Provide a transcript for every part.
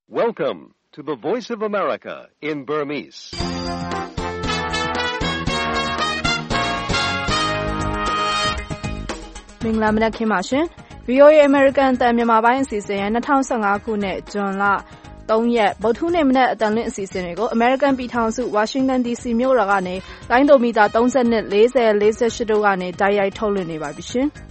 Welcome to the Voice of America in Burmese. ။မင်္ဂလာမနက်ခင်းပါရှင်။ VOA American အသံမြန်မာပိုင်းအစီအစဉ်ရဲ့2015ခုနှစ်ဇွန်လ3ရက်ဗုဒ္ဓဟူးနေ့မနက်အတန်လွင့်အစီအစဉ်တွေကို American ပြည်ထောင်စု Washington DC မြို့တော်ကနေလိုင်းဒိုမီတာ32 40 48တို့ကနေတိုက်ရိုက်ထုတ်လွှင့်နေပါပြီရှင်။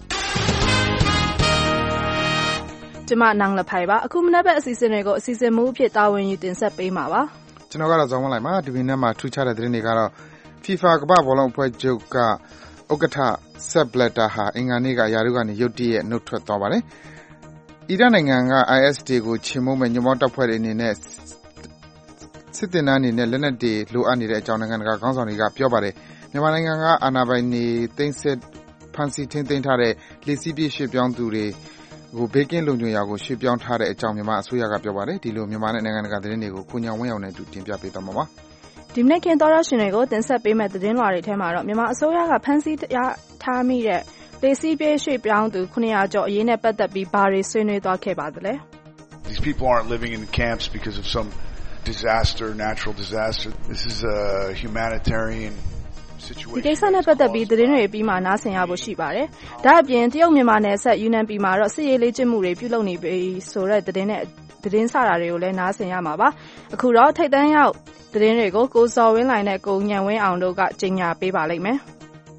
ကျမနန်းလဖိုင်ပါအခုမနက်ဘက်အစီအစဉ်တွေကိုအစီအစဉ်မူအဖြစ်တာဝန်ယူတင်ဆက်ပေးမှာပါ။ကျွန်တော်ကတော့ဇော်မလိုက်ပါဒီနေ့နဲ့မှထူးခြားတဲ့သတင်းတွေကတော့ FIFA ကမ္ဘာ့ဘောလုံးအဖွဲ့ချုပ်ကဥက္ကဋ္ဌ Sepp Blatter ဟာအင်္ဂါနေ့ကရာထူးကနေရုတ်တရက်နှုတ်ထွက်သွားပါတယ်။အီရတ်နိုင်ငံက IS တွေကိုချေမှုန်းမဲ့ညွန့်ပေါင်းတပ်ဖွဲ့တွေအနေနဲ့စစ်တင်တန်းအနေနဲ့လက်နက်တွေလိုအပ်နေတဲ့အကြောင်းနိုင်ငံတကာခေါင်းဆောင်တွေကပြောပါတယ်။မြန်မာနိုင်ငံကအာဏာပိုင်တွေသိမ်းဆည်းဖမ်းဆီးထိန်းသိမ်းထားတဲ့လေစီးပြေးရွှေ့ပြောင်းသူတွေကိုဘေးကင်းလုံခြုံရာကိုရွှေ့ပြောင်းထားတဲ့အကြောင်းမြန်မာအစိုးရကပြောပါတယ်။ဒီလိုမြန်မာနဲ့နိုင်ငံတကာသတင်းတွေကိုကိုညောင်ဝင်းအောင်နဲ့အတူတင်ပြပေးသွားမှာပါ။ဒီမနေ့ကင်သောရရှင်တွေကိုတင်ဆက်ပေးမဲ့သတင်းလွှာတွေထဲမှာတော့မြန်မာအစိုးရကဖမ်းဆီးထားမိတဲ့လေစီးပြေးရွှေ့ပြောင်းသူ900ကျော်အရေးနဲ့ပတ်သက်ပြီးဘာတွေဆွေးနွေးသွားခဲ့ပါသလဲ။ These people aren't living in the camps because of some disaster, natural disaster. This is a humanitarian situation. ဒီကိစ္စနဲ့ပတ်သက်ပြီးသတင်းတွေပြီးမှနားဆင်ရဖို့ရှိပါတယ်။ဒါအပြင်တရုတ်မြန်မာနယ်စပ်ယူနန်ပြည်မှာတော့စစ်ရေးလေ့ကျင့်မှုတွေပြုလုပ်နေပြီဆိုတဲ့သတင်းစာတွေကိုလည်းနားဆင်ရမှာပါ။အခုတော့ထိတ်တန့်ရောက်သတင်းတွေကိုကိုစော်ဝင်းလိုင်နဲ့ကိုညံဝင်းအောင်တို့ကကြေညာပေးပါလိမ့်မယ်။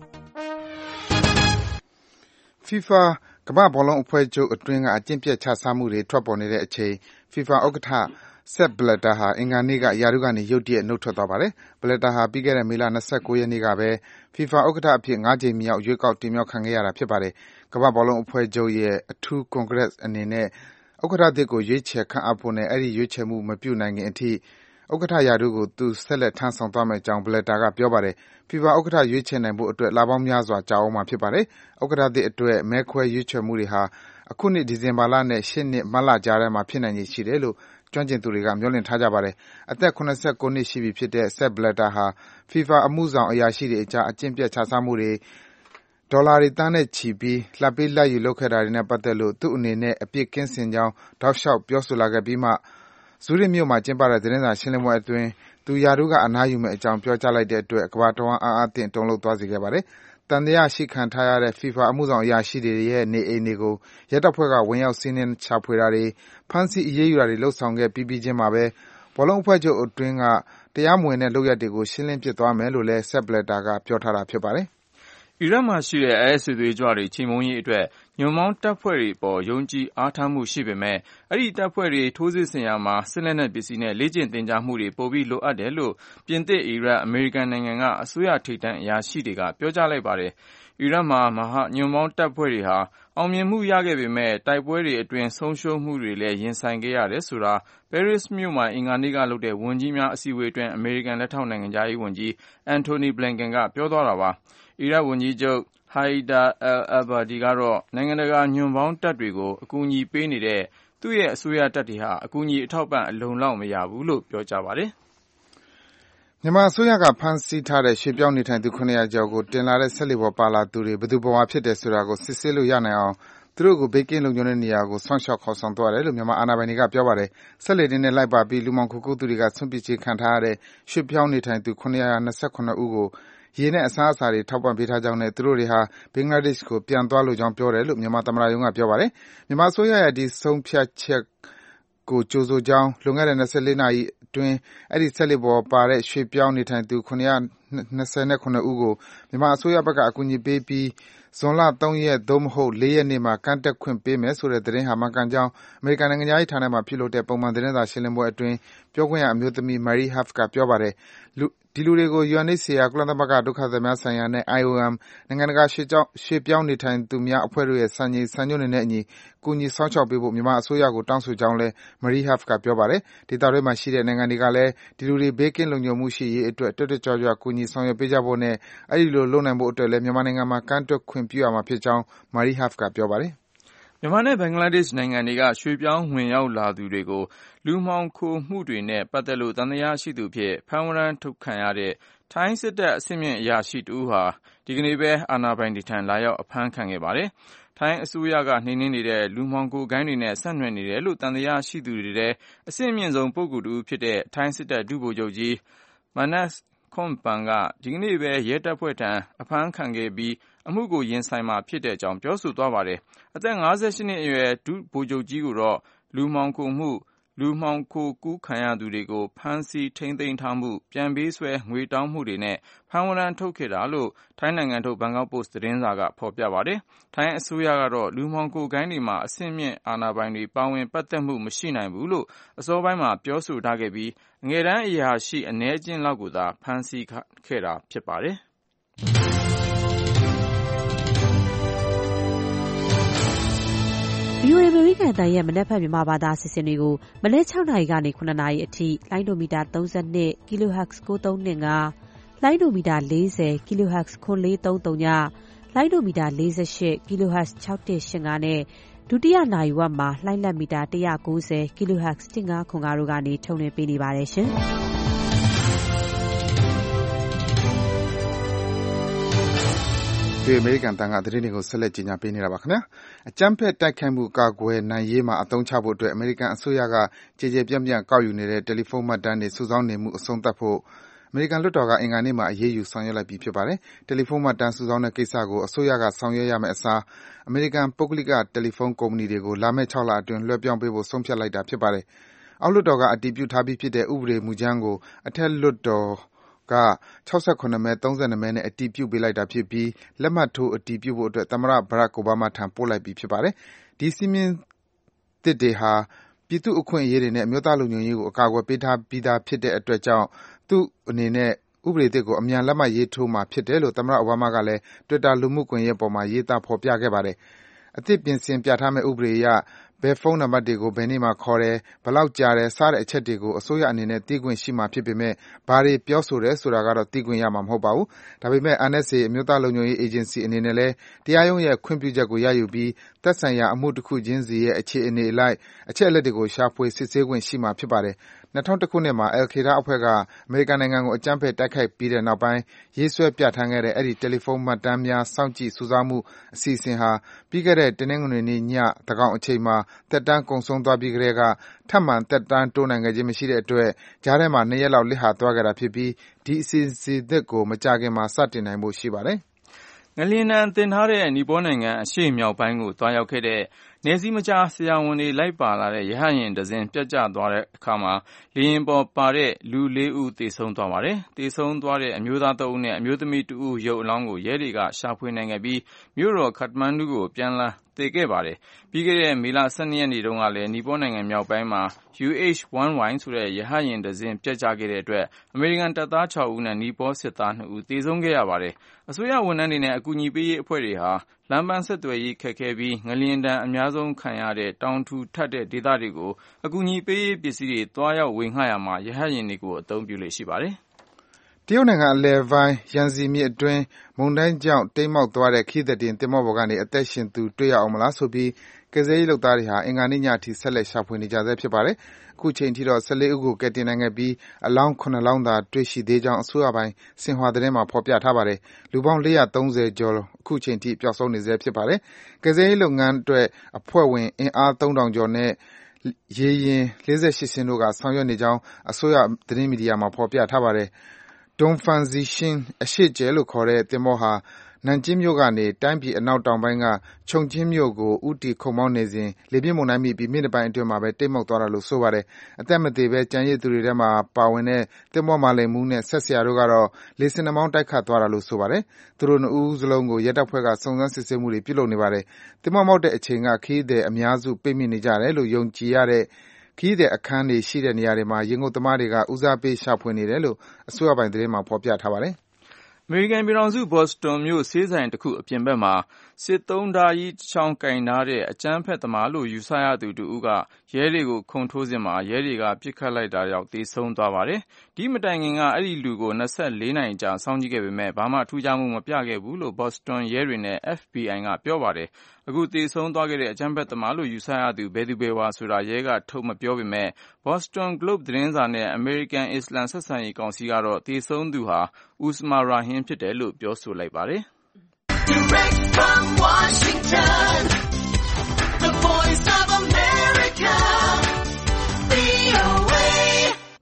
FIFA ကမ္ဘာ့ဘောလုံးအဖွဲ့ချုပ်အတွင်းကအကျင့်ပျက်ချစားမှုတွေထွက်ပေါ်နေတဲ့အချိန် FIFA ဥက္ကဋ္ဌ Sepp Blatter ဟာအင်္ဂါနေ့ကရာထူးကနေရုတ်တရက်နှုတ်ထွက်သွားပါတယ်။ Blatter ဟာပြီးခဲ့တဲ့မေလ29ရက်နေ့ကပဲ FIFA ဥက္ကဋ္ဌအဖြစ်5ကြိမ်မြောက်ရွေးကောက်တင်မြှောက်ခံခဲ့ရတာဖြစ်ပါတယ်။ကမ္ဘာ့ဘောလုံးအဖွဲ့ချုပ်ရဲ့အထူးကွန်ဂရက်အနေနဲ့ဥက္ကဋ္ဌသစ်ကိုရွေးချယ်ခန့်အပ်ဖို့နဲ့အဲဒီရွေးချယ်မှုမပြုနိုင်ခင်အထိဥက္ကဋ္ဌရာထူးကိုသူဆက်လက်ထမ်းဆောင်သွားမယ့်အကြောင်း Blatter ကပြောပါတယ်။ FIFA ဥက္ကဋ္ဌရွေးချယ်နိုင်ဖို့အတွက်လပေါင်းများစွာကြာအုံးမှာဖြစ်ပါတယ်။ဥက္ကဋ္ဌသစ်အတွက်မဲခွဲရွေးချယ်မှုတွေဟာအခုနှစ်ဒီဇင်ဘာလနဲ့ရှေ့နှစ်မတ်လကြားထဲမှာဖြစ်နိုင်ခြေရှိတယ်လို့ကျွမ်းကျင်သူတွေကမျှော်လင့်ထားကြပါတယ်။အသက်79နှစ်ရှိပြီဖြစ်တဲ့ Sepp Blatter ဟာ FIFA အမှုဆောင်အရာရှိတွေအကြားအကျင့်ပျက်ချစားမှုတွေဒေါ်လာတွေသန်းနဲ့ချီပြီးလာဘ်ပေးလာဘ်ယူလုပ်ခဲ့တာတွေနဲ့ပတ်သက်လို့သူ့အနေနဲ့အပြစ်ကင်းစင်ကြောင်းတောက်လျှောက်ပြောဆိုလာခဲ့ပြီးမှဇူးရစ်မြို့မှာကျင်းပတဲ့သတင်းစာရှင်းလင်းပွဲအတွင်းသူရာထူးကအနားယူမယ့်အကြောင်းပြောကြားလိုက်တဲ့အတွက်ကမ္ဘာတဝန်းအားအသင့်တုန်လှုပ်သွားစေခဲ့ပါတယ်။သံသယရှိခံထားရတဲ့ FIFA အမှုဆောင်အရာရှိတွေရဲ့နေအိမ်တွေကိုရဲတပ်ဖွဲ့ကဝင်ရောက်စီးနင်းရှာဖွေတာတွေဖမ်းဆီးအရေးယူတာတွေလုပ်ဆောင်ခဲ့ပြီးချင်းမှာပဲဘောလုံးအဖွဲ့ချုပ်အတွင်းကတရားမဝင်တဲ့လုပ်ရပ်တွေကိုရှင်းလင်းပစ်သွားမယ်လို့လည်း Sepp Blatter ကပြောထားတာဖြစ်ပါတယ်။အီရတ်မှာရှိတဲ့ IS စစ်သွေးကြွတွေချေမှုန်းရေးအတွက်ညွန့်ပေါင်းတပ်ဖွဲ့တွေပေါ်ယုံကြည်အားထားမှုရှိပေမဲ့အဲ့ဒီတပ်ဖွဲ့တွေထိုးစစ်ဆင်ရာမှာစစ်လက်နက်ပစ္စည်းနဲ့လေ့ကျင့်သင်ကြားမှုတွေပိုပြီးလိုအပ်တယ်လို့ပြင်သစ်အီရတ်အမေရိကန်နိုင်ငံကအစိုးရထိပ်တန်းအရာရှိတွေကပြောကြားလိုက်ပါတယ်။အီရတ်မှာညွန့်ပေါင်းတပ်ဖွဲ့တွေဟာအောင်မြင်မှုရခဲ့ပေမဲ့တိုက်ပွဲတွေအတွင်းဆုံးရှုံးမှုတွေလည်းရင်ဆိုင်ခဲ့ရတယ်ဆိုတာပဲရစ်မြို့မှာအင်္ဂါနေ့ကလုပ်တဲ့ဝန်ကြီးများအစည်းအဝေးအတွင်းအမေရိကန်လက်ထောက်နိုင်ငံခြားရေးဝန်ကြီးအန်တိုနီဘလင်ကန်ကပြောသွားတာပါ။အီရတ်ဝန်ကြီးချုပ်Haider al-Abadi ကတော့နိုင်ငံတကာညွန့်ပေါင်းတပ်တွေကိုအကူအညီပေးနေတဲ့သူ့ရဲ့အစိုးရတပ်တွေဟာအကူအညီအထောက်ပံ့အလုံလောက်မရဘူးလို့ပြောကြားပါတယ်။မြန်မာအစိုးရကဖမ်းဆီးထားတဲ့ရွှေ့ပြောင်းနေထိုင်သူ900ကျော်ကိုတင်လာတဲ့စက်လှေပေါ်ပါလာသူတွေဘယ်သူဘဝဖြစ်တယ်ဆိုတာကိုစစ်ဆေးလို့ရနိုင်အောင်သူတို့ကိုဘေးကင်းလုံခြုံတဲ့နေရာကိုဆွမ်းလျှောက်ခေါ်ဆောင်သွားတယ်လို့မြန်မာအာဏာပိုင်တွေကပြောပါတယ်။စက်လှေတွေနဲ့လိုက်ပါပြီးလူမှောင်ခိုကူးသူတွေကဆွန့်ပစ်ခြင်းခံထားရတဲ့ရွှေ့ပြောင်းနေထိုင်သူ929ဦးကိုရေနဲ့အစားအစာတွေထောက်ပံ့ပေးထားကြောင်းနဲ့သူတို့တွေဟာဘင်္ဂလားဒေ့ရှ်ကိုပြန်သွားလိုကြောင်းပြောတယ်လို့မြန်မာသမ္မတရုံးကပြောပါတယ်။မြန်မာအစိုးရရဲ့ဒီဆုံးဖြတ်ချက်ကိုကြိုဆိုကြောင်းလွန်ခဲ့တဲ့24နာရီအတွင်းအဲဒီစက်လှေပေါ်ပါတဲ့ရွှေ့ပြောင်းနေထိုင်သူ929ဦးကိုမြန်မာအစိုးရဘက်ကအကူအညီပေးပြီးဇွန်လ3ရက်သို့မဟုတ်4ရက်နေ့မှာကမ်းတက်ခွင့်ပေးမယ်ဆိုတဲ့သတင်းဟာမှန်ကန်ကြောင်းအမေရိကန်နိုင်ငံခြားရေးဌာနမှပြုလုပ်တဲ့ပုံမှန်သတင်းစာရှင်းလင်းပွဲအတွင်းပြောခွင့်ရအမျိုးသမီး Mary Harf ကပြောပါတယ်။ဒီလူတွေကို UNHCR ကုလသမဂ္ဂဒုက္ခသည်များဆိုင်ရာနဲ့ IOM နိုင်ငံတကာရွှေ့ပြောင်းနေထိုင်သူများအဖွဲ့တို့ရဲ့စံချိန်စံညွှန်းတွေနဲ့အညီကူညီစောင့်ရှောက်ပေးဖို့မြန်မာအစိုးရကိုတောင်းဆိုကြောင်းလည်း Mary Harf ကပြောပါတယ်။ဒေသတွင်းမှာရှိတဲ့နိုင်ငံတွေကလည်းဒီလူတွေဘေးကင်းလုံခြုံမှုရှိရေးအတွက်တက်တက်ကြွကြွကူညီဆောင်ရွက်ပေးကြဖို့နဲ့အဲဒီလိုလုပ်နိုင်ဖို့အတွက်လည်းမြန်မာနိုင်ငံမှာကမ်းတက်ခွင့်ပြုရမှာဖြစ်ကြောင်း Mary Harf ကပြောပါတယ်။မြန်မာနဲ့ဘင်္ဂလားဒေ့ရှ်နိုင်ငံတွေကရွှေ့ပြောင်းဝင်ရောက်လာသူတွေကိုလူမှောင်ခိုမှုတွေနဲ့ပတ်သက်လို့သံသယရှိသူဖြစ်ဖမ်းဝရမ်းထုတ်ခံရတဲ့ထိုင်းစစ်တပ်အဆင့်မြင့်အရာရှိတဦးဟာဒီကနေ့ပဲအာဏာပိုင်တွေထံလာရောက်အဖမ်းခံခဲ့ပါတယ်။ထိုင်းအစိုးရကနှိမ်နင်းနေတဲ့လူမှောင်ခိုဂိုဏ်းတွေနဲ့ဆက်နွယ်နေတယ်လို့သံသယရှိသူတွေထဲအဆင့်မြင့်ဆုံးပုဂ္ဂိုလ်တစ်ဦးဖြစ်တဲ့ထိုင်းစစ်တပ်ဒုဗိုလ်ချုပ်ကြီး Manas Khompan ကဒီကနေ့ပဲရဲတပ်ဖွဲ့ထံအဖမ်းခံခဲ့ပြီးအမှုကိုရင်ဆိုင်မှာဖြစ်တဲ့အကြောင်းပြောဆိုသွားပါတယ်။အသက်58နှစ်အရွယ်ဒုဗိုလ်ချုပ်ကြီးကိုတော့လူမှောင်ခိုမှုလူမှောင်ခိုကူးခံရသူတွေကိုဖမ်းဆီးထိန်းသိမ်းထားမှုပြန်ပေးဆွဲငွေတောင်းမှုတွေနဲ့ဖမ်းဝရမ်းထုတ်ခဲ့တာလို့ထိုင်းနိုင်ငံထုတ်ဘန်ကောက်ပို့စ်သတင်းစာကဖော်ပြပါတယ်။ထိုင်းအစိုးရကတော့လူမှောင်ခိုဂိုဏ်းတွေမှာအဆင့်မြင့်အာဏာပိုင်တွေပါဝင်ပတ်သက်မှုမရှိနိုင်ဘူးလို့အစောပိုင်းမှာပြောဆိုထားခဲ့ပြီးအငယ်တန်းအရာရှိအနည်းအကျဉ်းလောက်ကိုသာဖမ်းဆီးခဲ့တာဖြစ်ပါတယ်။ VOA အမေရိကန်တန်ရဲ့မနက်ဖြန်မြန်မာဘာသာအစီအစဉ်တွေကိုမနက်6နာရီကနေ9နာရီအထိလိုင်းဒိုမီတာ32 kHz 9325လိုင်းဒိုမီတာ40 kHz 9430ညလိုင်းဒိုမီတာ48 kHz 6185နဲ့ဒုတိယနာရီဝက်မှာလိုင်းလက်မီတာ190 kHz 1505တို့ကနေထုတ်လွှင့်ပေးနေပါတယ်ရှင်။ဒီအမေရိကန်တန်ကသတင်းတွေကိုဆက်လက်ကြီးညာပေးနေတာပါခင်ဗျာအကြမ်းဖက်တိုက်ခိုက်မှုကာကွယ်နိုင်ရေးမှာအသုံးချဖို့အတွက်အမေရိကန်အစိုးရကကြေကြေပြန့်ပြန့်ကောက်ယူနေတဲ့တယ်လီဖုန်းမှတ်တမ်းတွေစုဆောင်းနေမှုအဆုံးသတ်ဖို့အမေရိကန်လွှတ်တော်ကအင်္ဂါနေ့မှာအရေးယူဆောင်ရွက်လိုက်ပြီဖြစ်ပါတယ်တယ်လီဖုန်းမှတ်တမ်းစုဆောင်းတဲ့ကိစ္စကိုအစိုးရကဆောင်ရွက်ရမယ့်အစားအမေရိကန်ပုဂ္ဂလိကတယ်လီဖုန်းကုမ္ပဏီတွေကိုလာမယ့်6လအတွင်းလွှဲပြောင်းပေးဖို့ဆုံးဖြတ်လိုက်တာဖြစ်ပါတယ်အောက်လွှတ်တော်ကအတည်ပြုထားပြီးဖြစ်တဲ့ဥပဒေမူကြမ်းကိုအထက်လွှတ်တော်က68မဲ 32မဲနဲ့အတည်ပြုပေးလိုက်တာဖြစ်ပြီးလက်မှတ်ထိုးအတည်ပြုဖို့အတွက်သမ္မတဘရက်အိုဘားမားထံပို့လိုက်ပြီဖြစ်ပါတယ်ဒီစည်းမျဉ်းသစ်တွေဟာပြည်သူ့အခွင့်အရေးတွေနဲ့အမျိုးသားလုံခြုံရေးကိုအကာအကွယ်ပေးထားပြီးသားဖြစ်တဲ့အတွက်ကြောင့်သူ့အနေနဲ့ဥပဒေသစ်ကိုအမြန်လက်မှတ်ရေးထိုးမှာဖြစ်တယ်လို့သမ္မတအိုဘားမားကလည်း Twitter လူမှုကွန်ရက်ပေါ်မှာရေးသားဖော်ပြခဲ့ပါတယ်အသစ်ပြင်ဆင်ပြဋ္ဌာန်းမယ့်ဥပဒေအရဘယ်ဖုန်းနံပါတ်တွေကိုဘယ်နေ့မှာခေါ်တယ်ဘယ်လောက်ကြာတယ်စတဲ့အချက်တွေကိုအစိုးရအနေနဲ့သိခွင့်ရှိမှာဖြစ်ပေမဲ့ဘာတွေပြောဆိုတယ်ဆိုတာကတော့သိခွင့်ရမှာမဟုတ်ပါဘူးဒါပေမဲ့ NSA အမျိုးသားလုံခြုံရေးအေဂျင်စီအနေနဲ့လည်းတရားရုံးရဲ့ခွင့်ပြုချက်ကိုရယူပြီးသက်ဆိုင်ရာအမှုတစ်ခုချင်းစီရဲ့အခြေအနေအလိုက်အချက်အလက်တွေကိုရှာဖွေစစ်ဆေးခွင့်ရှိမှာဖြစ်ပါတယ်2001ခုနှစ်မှာ Al-Qaeda အဖွဲ့ကအမေရိကန်နိုင်ငံကိုအကြမ်းဖက်တိုက်ခိုက်ပြီးတဲ့နောက်ပိုင်းရေးဆွဲပြဋ္ဌာန်းခဲ့တဲ့အဲဒီတယ်လီဖုန်းမှတ်တမ်းများစောင့်ကြည့်စုဆောင်းမှုအစီအစဉ်ဟာပြီးခဲ့တဲ့တနင်္ဂနွေနေ့ညသန်းခေါင်အချိန်မှာသက်တမ်းကုန်ဆုံးသွားပြီးကတည်းကထပ်မံသက်တမ်းတိုးနိုင်ခဲ့ခြင်းမရှိတဲ့အတွက်ကြားထဲမှာ2ရက်လောက်လစ်ဟာသွားခဲ့တာဖြစ်ပြီးဒီအစီအစဉ်သစ်ကိုမကြာခင်မှာစတင်နိုင်ဖို့ရှိပါတယ်ငလျင်ဒဏ်သင့်ထားတဲ့နီပေါနိုင်ငံအရှေ့မြောက်ပိုင်းကိုသွားရောက်ခဲ့တဲ့နယ်စည်းမခြားဆရာဝန်တွေလိုက်ပါလာတဲ့ရဟတ်ယာဉ်တစ်စင်းပျက်ကျသွားတဲ့အခါမှာလေယာဉ်ပေါ်ပါတဲ့လူ4ဦးသေဆုံးသွားပါတယ်။သေဆုံးသွားတဲ့အမျိုးသား3ဦးနဲ့အမျိုးသမီး2ဦးရုပ်အလောင်းကိုရဲတွေကရှာဖွေနိုင်ခဲ့ပြီးမြို့တော်ခတ်မန်ဒူကိုပြန်လာသယ်ခဲ့ပါတယ်။ပြီးခဲ့တဲ့မေလ12ရက်နေ့တုန်းကလည်းနီပေါနိုင်ငံမြောက်ပိုင်းမှာ UH-1Y ဆိုတဲ့ရဟတ်ယာဉ်တစ်စင်းပျက်ကျခဲ့တဲ့အတွက်အမေရိကန်တပ်သား6ဦးနဲ့နီပေါစစ်သား2ဦးသေဆုံးခဲ့ရပါတယ်။အစိုးရဝန်ထမ်းတွေနဲ့အကူအညီပေးရေးအဖွဲ့တွေဟာလမ်းပန်းဆက်သွယ်ရေးခက်ခဲပြီးငလျင်ဒဏ်အများဆုံးခံရတဲ့တောင်ထူထပ်တဲ့ဒေသတွေကိုအကူအညီပေးရေးပစ္စည်းတွေသွားရောက်ဝေငှရမှာရဟတ်ယာဉ်တွေကိုအသုံးပြုလေ့ရှိပါတယ်တရုတ်နိုင်ငံအလယ်ပိုင်းရန်စီမြစ်အတွင်းမုန်တိုင်းကြောင့်တိမ်းမှောက်သွားတဲ့ခရီးသည်တင်သင်္ဘောပေါ်ကနေအသက်ရှင်သူတွေ့ရအောင်မလားဆိုပြီးကယ်ဆယ်ရေးလုပ်သားတွေဟာအင်္ဂါနေ့ညအထိဆက်လက်ရှာဖွေနေကြဆဲဖြစ်ပါတယ်။အခုချိန်ထိတော့14ဦးကိုကယ်တင်နိုင်ခဲ့ပြီးအလောင်း9လောင်းသာတွေ့ရှိသေးကြောင်းအစိုးရပိုင်းဆင်ဟွာသတင်းမှာဖော်ပြထားပါတယ်။လူပေါင်း430ကျော်အခုချိန်ထိပျောက်ဆုံးနေဆဲဖြစ်ပါတယ်။ကယ်ဆယ်ရေးလုပ်ငန်းအတွက်အဖွဲ့ဝင်အင်အား3000ကျော်နဲ့ရေယာဉ်48စင်းတို့ကဆောင်ရွက်နေကြောင်းအစိုးရသတင်းမီဒီယာမှာဖော်ပြထားပါတယ်။ Dongfang Zixin အရှေ့ကျယ်လို့ခေါ်တဲ့သင်္ဘောဟာနန်ကျင်းမြို့ကနေတိုင်းပြည်အနောက်တောင်ပိုင်းကချုံကျင်းမြို့ကိုဦးတည်ခုတ်မောင်းနေစဉ်လေပြင်းမုန်တိုင်းမိပြီးမိနစ်ပိုင်းအတွင်းမှာပဲတိမ်းမှောက်သွားတာလို့ဆိုပါတယ်။အသက်မသေဘဲကျန်ရစ်သူတွေထဲမှာပါဝင်တဲ့သင်္ဘောမာလိန်မှုနဲ့ဆက်ဆရာတို့ကတော့လေဆင်နှာမောင်းတိုက်ခတ်သွားတာလို့ဆိုပါတယ်။သူတို့2ဦးစလုံးကိုရဲတပ်ဖွဲ့ကစုံစမ်းစစ်ဆေးမှုတွေပြုလုပ်နေပါတယ်။သင်္ဘောမှောက်တဲ့အချိန်ကခရီးသည်အများစုပိတ်မိနေကြတယ်လို့ယုံကြည်ရတဲ့ခရီးသည်အခန်းတွေရှိတဲ့နေရာတွေမှာရေငုပ်သမားတွေကဦးစားပေးရှာဖွေနေတယ်လို့အစိုးရပိုင်းသတင်းမှာဖော်ပြထားပါတယ်။အမေရိကန်ပြည်ထောင်စုဘော့စတွန်မြို့ဆေးဆိုင်တစ်ခုအပြင်ဘက်မှာစစ်သုံးဓာကြီးချောင်းကင်ထားတဲ့အကြမ်းဖက်သမားလို့ယူဆရသူတူဦးကရဲတွေကိုခုန်ထိုးစဉ်မှာရဲတွေကပစ်ခတ်လိုက်တာကြောင့်သေဆုံးသွားပါတယ်။ဒီမတိုင်ခင်ကအဲ့ဒီလူကို24နာရီကြာစောင့်ကြည့်ခဲ့ပေမဲ့ဘာမှထူးခြားမှုမပြခဲ့ဘူးလို့ဘော့စတွန်ရဲတွေနဲ့ FBI ကပြောပါတယ်။အခုသေဆုံးသွားခဲ့တဲ့အကြမ်းဖက်သမားလို့ယူဆရသူဘယ်သူဘယ်ဝါဆိုတာရဲကထုတ်မပြောပေမဲ့ Boston Globe သတင်းစာနဲ့ American အစ္စလမ်ဆက်ဆံရေးကောင်စီကတော့သေဆုံးသူဟာ Usma Rahim ဖြစ်တယ်လို့ပြောဆိုလိုက်ပါတယ်။ Direct from Washington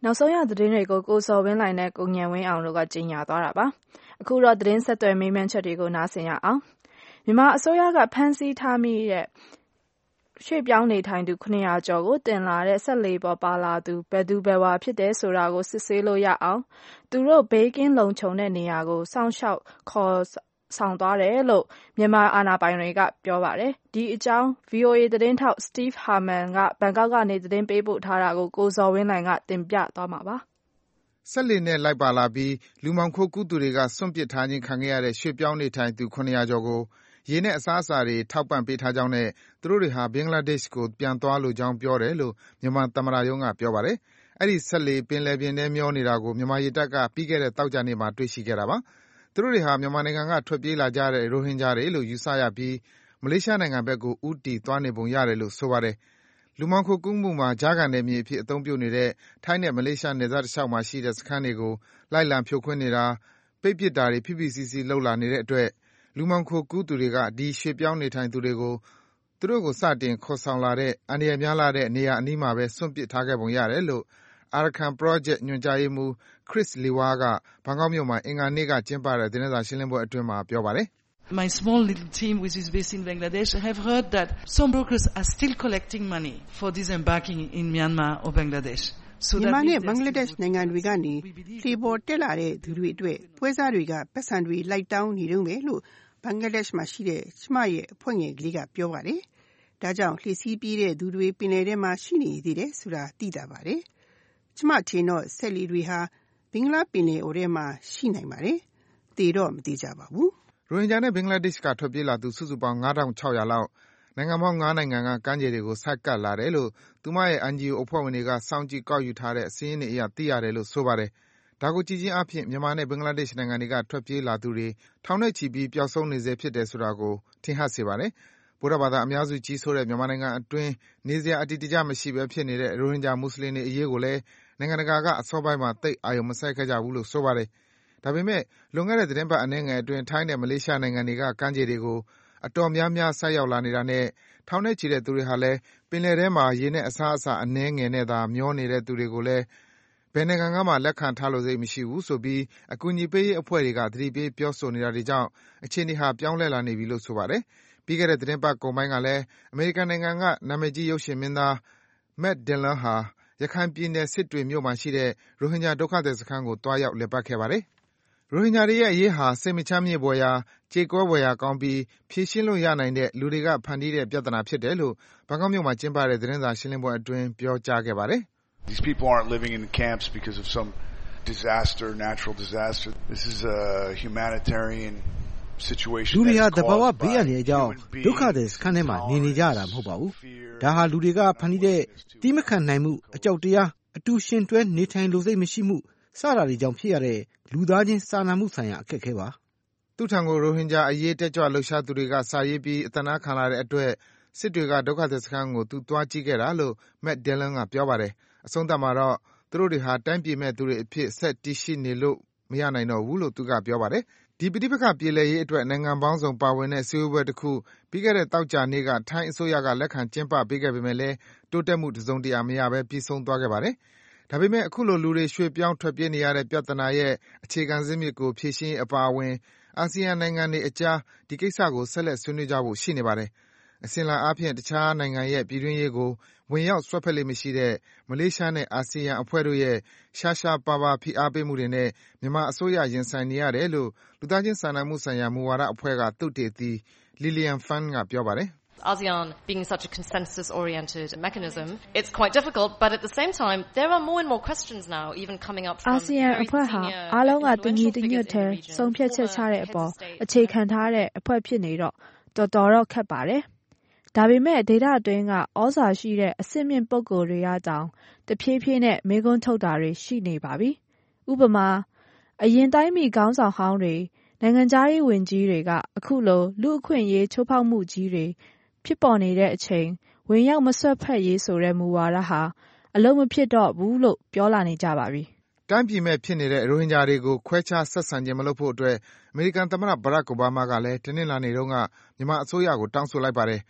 နောက်ဆုံးရသတင်းတွေကိုကိုစော်ဝင်းလှိုင်နဲ့ကိုဉာဏ်ဝင်းအောင်တို့ကကြေညာသွားတာပါ။အခုတော့သတင်းဆက်သွယ်မေးမြန်းချက်တွေကိုနားဆင်ရအောင်။မြန်မာအစိုးရကဖမ်းဆီးထားမိတဲ့ရွှေ့ပြောင်းနေထိုင်သူ900ကျော်ကိုတင်လာတဲ့ဆက်လေပေါ်ပါလာသူဘယ်သူဘယ်ဝါဖြစ်တယ်ဆိုတာကိုစစ်ဆေးလို့ရအောင်သူတို့ဘေးကင်းလုံခြုံတဲ့နေရာကိုစောင့်ရှောက်ခေါ်ဆောင်သွားတယ်လို့မြန်မာအာဏာပိုင်တွေကပြောပါတယ်။ဒီအကြောင်း VOA သတင်းထောက် Steve Harman ကဘန်ကောက်ကနေသတင်းပေးပို့ထားတာကိုကိုဇော်ဝင်းလှိုင်ကတင်ပြသွားမှာပါ။ဆက်လေနဲ့လိုက်ပါလာပြီးလူမှောင်ခိုကူးသူတွေကစွန့်ပစ်ထားခြင်းခံခဲ့ရတဲ့ရွှေ့ပြောင်းနေထိုင်သူ900ကျော်ကိုရေနဲ့အစားအစာတွေထောက်ပံ့ပေးထားကြောင်းနဲ့သူတို့တွေဟာဘင်္ဂလားဒေ့ရှ်ကိုပြန်သွားလိုကြောင်းပြောတယ်လို့မြန်မာသမ္မတရုံးကပြောပါတယ်။အဲဒီဆက်လေပင်လယ်ပြင်ထဲမျောနေတာကိုမြန်မာရေတပ်ကပြီးခဲ့တဲ့သောကြာနေ့မှာတွေ့ရှိခဲ့တာပါ။သူတို့တွေဟာမြန်မာနိုင်ငံကထွက်ပြေးလာကြတဲ့ရိုဟင်ဂျာတွေလို့ယူဆရပြီးမလေးရှားနိုင်ငံဘက်ကိုဦးတည်သွားနေပုံရတယ်လို့ဆိုပါတယ်။လူမှောင်ခိုကူးမှုမှာကြားခံနယ်မြေအဖြစ်အသုံးပြုနေတဲ့ထိုင်းနဲ့မလေးရှားနယ်စပ်တလျှောက်မှာရှိတဲ့စခန်းတွေကိုလိုက်လံဖြိုခွင်းနေတာပိတ်ပစ်တာတွေဖိဖိစီးစီးလုပ်လာနေတဲ့အတွက်လူမှောင်ခိုကူးသူတွေကဒီရွှေ့ပြောင်းနေထိုင်သူတွေကိုသူတို့ကိုစတင်ခေါ်ဆောင်လာတဲ့အန္တရာယ်များလာတဲ့နေရာအနီးမှာပဲစွန့်ပစ်ထားခဲ့ပုံရတယ်လို့Arakan Project ညွှန်ကြားရေးမှူး Chris Liwa ကဘန်ကောက်မြို့မှာအင်္ဂါနေ့ကကျင်းပတဲ့သတင်းစာရှင်းလင်းပွဲအတွင်းမှာပြောပါတယ် My small little team which is based in Bangladesh have heard that some brokers are still collecting money for disembarking in Myanmar or Bangladesh. မြန်မာနဲ့ဘင်္ဂလားဒေ့ရှ်နိုင်ငံတွေကနေလေပေါ်တက်လာတဲ့သူတွေအတွက်ပွဲစားတွေကပတ်စံတွေလိုက်တောင်းနေတုန်းပဲလို့ဘင်္ဂလားဒေ့ရှ်မှာရှိတဲ့ကျမရဲ့အဖွဲ့ငယ်ကလေးကပြောပါတယ်။ဒါကြောင့်လှည့်စီးပြေးတဲ့သူတွေပင်လယ်ထဲမှာရှိနေသေးတယ်ဆိုတာသိတာပါတယ်။ကျမထင်တော့ဆက်လီတွေဟာဘင်္ဂလားပင်လယ်အော်ထဲမှာရှိနိုင်ပါတယ်။သေတော့မသိကြပါဘူး။ရိုဟင်ဂျာနဲ့ဘင်္ဂလားဒေ့ရှ်ကထွက်ပြေးလာသူစုစုပေါင်း9600လောက်နိုင်ငံပေါင်း9နိုင်ငံကကမ်းခြေတွေကိုဆိုက်ကပ်လာတယ်လို့သူမရဲ့ NGO အဖွဲ့ဝင်တွေကစောင့်ကြည့်ကောက်ယူထားတဲ့စာရင်းတွေအရသိရတယ်လို့ဆိုပါတယ်။ဒါကိုကြည့်ခြင်းအပြင်မြန်မာနဲ့ဘင်္ဂလားဒေ့ရှ်နိုင်ငံတွေကထွက်ပြေးလာသူတွေထောင်နဲ့ချီပြီးပျောက်ဆုံးနေစေဖြစ်တယ်ဆိုတာကိုထင်ဟပ်စေပါတယ်။ဗုဒ္ဓဘာသာအများစုကြီးဆိုတဲ့မြန်မာနိုင်ငံအတွင်းနေစရာအတည်တကျမရှိဘဲဖြစ်နေတဲ့ရိုဟင်ဂျာမွတ်စလင်တွေအရေးကိုလည်းနိုင်ငံတကာကအစောပိုင်းမှာသိပ်အာရုံမစိုက်ခဲ့ကြဘူးလို့ဆိုပါတယ်။ဒါပေမဲ့လွန်ခဲ့တဲ့သတင်းပတ်အနည်းငယ်အတွင်းထိုင်းနဲ့မလေးရှားနိုင်ငံတွေကကမ်းခြေတွေကိုအတော်များများဆိုက်ရောက်လာနေတာနဲ့ထောင်နဲ့ချီတဲ့သူတွေဟာလည်းပင်လယ်ထဲမှာရေနဲ့အစားအစာအနည်းငယ်နဲ့သာမျောနေတဲ့သူတွေကိုလည်းဘယ်နိုင်ငံကမှလက်ခံထားလို့စိတ်မရှိဘူးဆိုပြီးအကူအညီပေးရေးအဖွဲ့တွေကသတိပေးပြောဆိုနေတာတွေကြောင့်အခြေအနေဟာပြောင်းလဲလာနေပြီလို့ဆိုပါတယ်။ပြီးခဲ့တဲ့သတင်းပတ်ကုန်ပိုင်းကလည်းအမေရိကန်နိုင်ငံကနာမည်ကြီးရုပ်ရှင်မင်းသား Matt Dillon ဟာရခိုင်ပြည်နယ်စစ်တွေမြို့မှာရှိတဲ့ရိုဟင်ဂျာဒုက္ခသည်စခန်းကိုတွားရောက်လည်ပတ်ခဲ့ပါတယ်။ရိုဟင်ဂျာတွေရဲ့အရေးဟာစိတ်မချမ်းမြေ့ဖွယ်ရာကြေကွဲဖွယ်ရာကောင်းပြီးဖြေရှင်းလို့ရနိုင်တဲ့လူတွေကဖန်တီးတဲ့ပြဿနာဖြစ်တယ်လို့ဘန်ကောက်မြို့မှာကျင်းပတဲ့သတင်းစာရှင်းလင်းပွဲအတွင်းပြောကြားခဲ့ပါတယ်။ These people aren't living in the camps because of some disaster, natural disaster. This is a humanitarian situation. လူတွေဟာတဘာဝဘေးအန္တရာယ်ကြောင့်ဒုက္ခသည်စခန်းထဲမှာနေကြရတာမဟုတ်ပါဘူး။ဒါဟာလူတွေကဖန်တီးတဲ့တိမခံနိုင်မှုအကြောက်တရားအတူရှင်တွဲနေထိုင်လို့စိတ်မရှိမှုစတာတွေကြောင့်ဖြစ်ရတဲ့လူသားချင်းစာနာမှုဆိုင်ရာအခက်အခဲပါ။သူ့ထံကိုရိုဟင်ဂျာအရေးတက်ကြွလှုပ်ရှားသူတွေကစာရေးပြီးအသနာခံလာတဲ့အတွက်စစ်တွေကဒုက္ခသည်စခန်းကိုသူသွားကြည့်ခဲ့တာလို့ Matt Dillon ကပြောပါတယ်။အဆုံးသတ်မှာတော့သူတို့တွေဟာတိုင်းပြည်မဲ့သူတွေအဖြစ်ဆက်တည်ရှိနေလို့မရနိုင်တော့ဘူးလို့သူကပြောပါတယ်။ဒီပဋိပက္ခပြေလည်ရေးအတွက်နိုင်ငံပေါင်းစုံပါဝင်တဲ့စည်းဝေးပွဲတစ်ခုပြီးခဲ့တဲ့သောကြာနေ့ကထိုင်းအစိုးရကလက်ခံကျင်းပပေးခဲ့ပေမဲ့လည်းတိုးတက်မှုတစုံတရာမရဘဲပြီးဆုံးသွားခဲ့ပါတယ်။ဒါပေမဲ့အခုလိုလူတွေရွှေ့ပြောင်းထွက်ပြေးနေရတဲ့ပြဿနာရဲ့အခြေခံဇစ်မြစ်ကိုဖြေရှင်းရေးအပါအဝင်အာဆီယံနိုင်ငံတွေအကြားဒီကိစ္စကိုဆက်လက်ဆွေးနွေးကြဖို့ရှိနေပါတယ်။အစဉ်အလာအားဖြင့်တခြားနိုင်ငံရဲ့ပြည်တွင်းရေးကိုဝင်ရောက်စွက်ဖက်လေ့မရှိတဲ့မလေးရှားနဲ့အာဆီယံအဖွဲ့တို့ရဲ့ရှားရှားပါးပါးဖိအားပေးမှုတွေနဲ့မြန်မာအစိုးရရင်ဆိုင်နေရတယ်လို့လူသားချင်းစာနာမှုဆိုင်ရာမူဝါဒအဖွဲ့ကသုတေသီ Lilian Fan ကပြောပါတယ်။ ASEAN being such a consensus-oriented mechanism, it's quite difficult, but at the same time, there are more and more questions now even coming up from ASEAN အဖွဲ့ဟာအားလုံးကတညီတညွတ်တည်းဆုံးဖြတ်ချက်ချတဲ့အပေါ်အခြေခံထားတဲ့အဖွဲ့ဖြစ်နေတော့တော်တော်ခက်ပါတယ်။ဒါပေမဲ့ဒေတာအတွင်းကဩဇာရှိတဲ့အစစ်မြင့်ပုဂ္ဂိုလ်တွေကတောင်တဖြည်းဖြည်းနဲ့မေးခွန်းထုတ်တာတွေရှိနေပါပြီ။ဥပမာအရင်တိုင်းပြည်ခေါင်းဆောင်ဟောင်းတွေနိုင်ငံခြားရေးဝန်ကြီးတွေကအခုလိုလူအခွင့်အရေးချိုးဖောက်မှုကြီးတွေဖြစ်ပေါ်နေတဲ့အချိန်ဝင်ရောက်မဆွတ်ဖက်ရေးဆိုတဲ့မူဝါဒဟာအလုံးမဖြစ်တော့ဘူးလို့ပြောလာနေကြပါပြီ။တိုင်းပြည်မဲ့ဖြစ်နေတဲ့ရိုဟင်ဂျာတွေကိုခွဲခြားဆက်ဆံခြင်းမလုပ်ဖို့အတွက်အမေရိကန်သမ္မတဘရက်အိုဘားမားကလည်းတနင်္လာနေ့တုန်းကမြန်မာအစိုးရကိုတောင်းဆိုလိုက်ပါတယ်။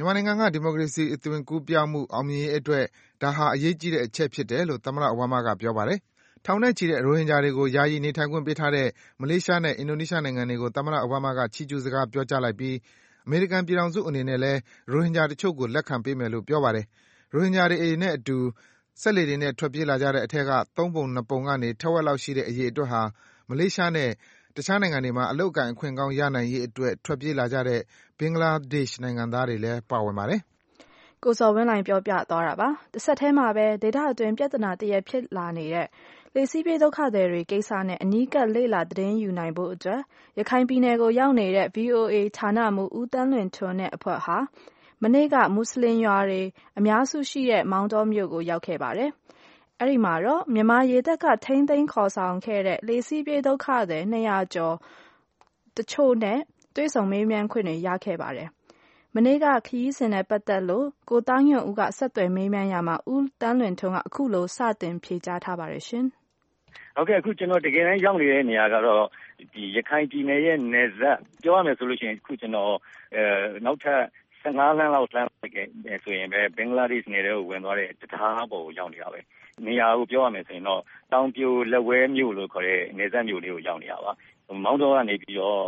မြန်မာနိုင်ငံကဒီမိုကရေစီအသွင်ကူးပြောင်းမှုအောင်မြင်ရေးအတွက်ဒါဟာအရေးကြီးတဲ့အချက်ဖြစ်တယ်လို့သမ္မတအိုဘားမားကပြောပါတယ်။ထောင်နဲ့ချီတဲ့ရိုဟင်ဂျာတွေကိုယာယီနေထိုင်ခွင့်ပေးထားတဲ့မလေးရှားနဲ့အင်ဒိုနီးရှားနိုင်ငံတွေကိုသမ္မတအိုဘားမားကချီးကျူးစကားပြောကြားလိုက်ပြီးအမေရိကန်ပြည်ထောင်စုအနေနဲ့လည်းရိုဟင်ဂျာတချို့ကိုလက်ခံပေးမယ်လို့ပြောပါတယ်။ရိုဟင်ဂျာတွေနဲ့အတူစက်လှေတွေနဲ့ထွက်ပြေးလာကြတဲ့အထက်က3ပုံ2ပုံကနေထက်ဝက်လောက်ရှိတဲ့အရေအတွက်ဟာမလေးရှားနဲ့တခြားနိုင်ငံတွေမှာအလုပ်အကိုင်အခွင့်ကောင်းရနိုင်ရေးအတွက်ထွက်ပြေးလာကြတဲ့ဘင်္ဂလားဒေ့ရှ်နိုင်ငံသားတွေလည်းပါဝင်ပါတယ်။ကိုစော်ဝင်းလှိုင်ပြောပြသွားတာပါ။တစ်ဆက်တည်းမှာပဲဒေသအတွင်းပြဿနာတရက်ဖြစ်လာနေတဲ့လှေစီးပြေးဒုက္ခသည်တွေကိစ္စနဲ့အနီးကပ်လေ့လာသတင်းယူနိုင်ဖို့အတွက်ရခိုင်ပြည်နယ်ကိုရောက်နေတဲ့ VOA ဌာနမှူးဦးတန်းလွင်ထွန်းနဲ့အဖွဲ့ဟာမနေ့ကမွတ်စလင်ရွာတွေအများစုရှိတဲ့မောင်တောမြို့ကိုရောက်ခဲ့ပါတယ်။အဲဒီမှာတော့မြန်မာရေတပ်ကထိန်းသိမ်းခေါ်ဆောင်ခဲ့တဲ့လှေစီးပြေးဒုက္ခသည်200ကျော်တချို့နဲ့တွေ့ဆုံမေးမြန်းခွင့်တွေရခဲ့ပါတယ်။မနေ့ကခရီးစဉ်နဲ့ပတ်သက်လို့ကိုသားညွန့်ဦးကဆက်သွယ်မေးမြန်းရာမှာဦးတန်းလွင်ထွန်းကအခုလိုစတင်ဖြေကြားထားပါတယ်ရှင်။ဟုတ်ကဲ့အခုကျွန်တော်တကယ်တမ်းရောက်နေတဲ့နေရာကတော့ဒီရခိုင်ပြည်နယ်ရဲ့နယ်စပ်ပြောရမယ်ဆိုလို့ရှိရင်အခုကျွန်တော်နောက်ထပ်15လမ်းလောက်လှမ်းလိုက်ခဲ့ဆိုရင်ပဲဘင်္ဂလားဒေ့ရှ်နယ်ထဲကိုဝင်သွားတဲ့တရားပေါ်ကိုရောက်နေတာပဲနေရာကိုပြောရမယ်ဆိုရင်တော့တောင်ပြိုလက်ဝဲမြို့လို့ခေါ်တဲ့နယ်စပ်မြို့လေးကိုရောက်နေတာပါမောင်းတော်ကနေပြီးတော့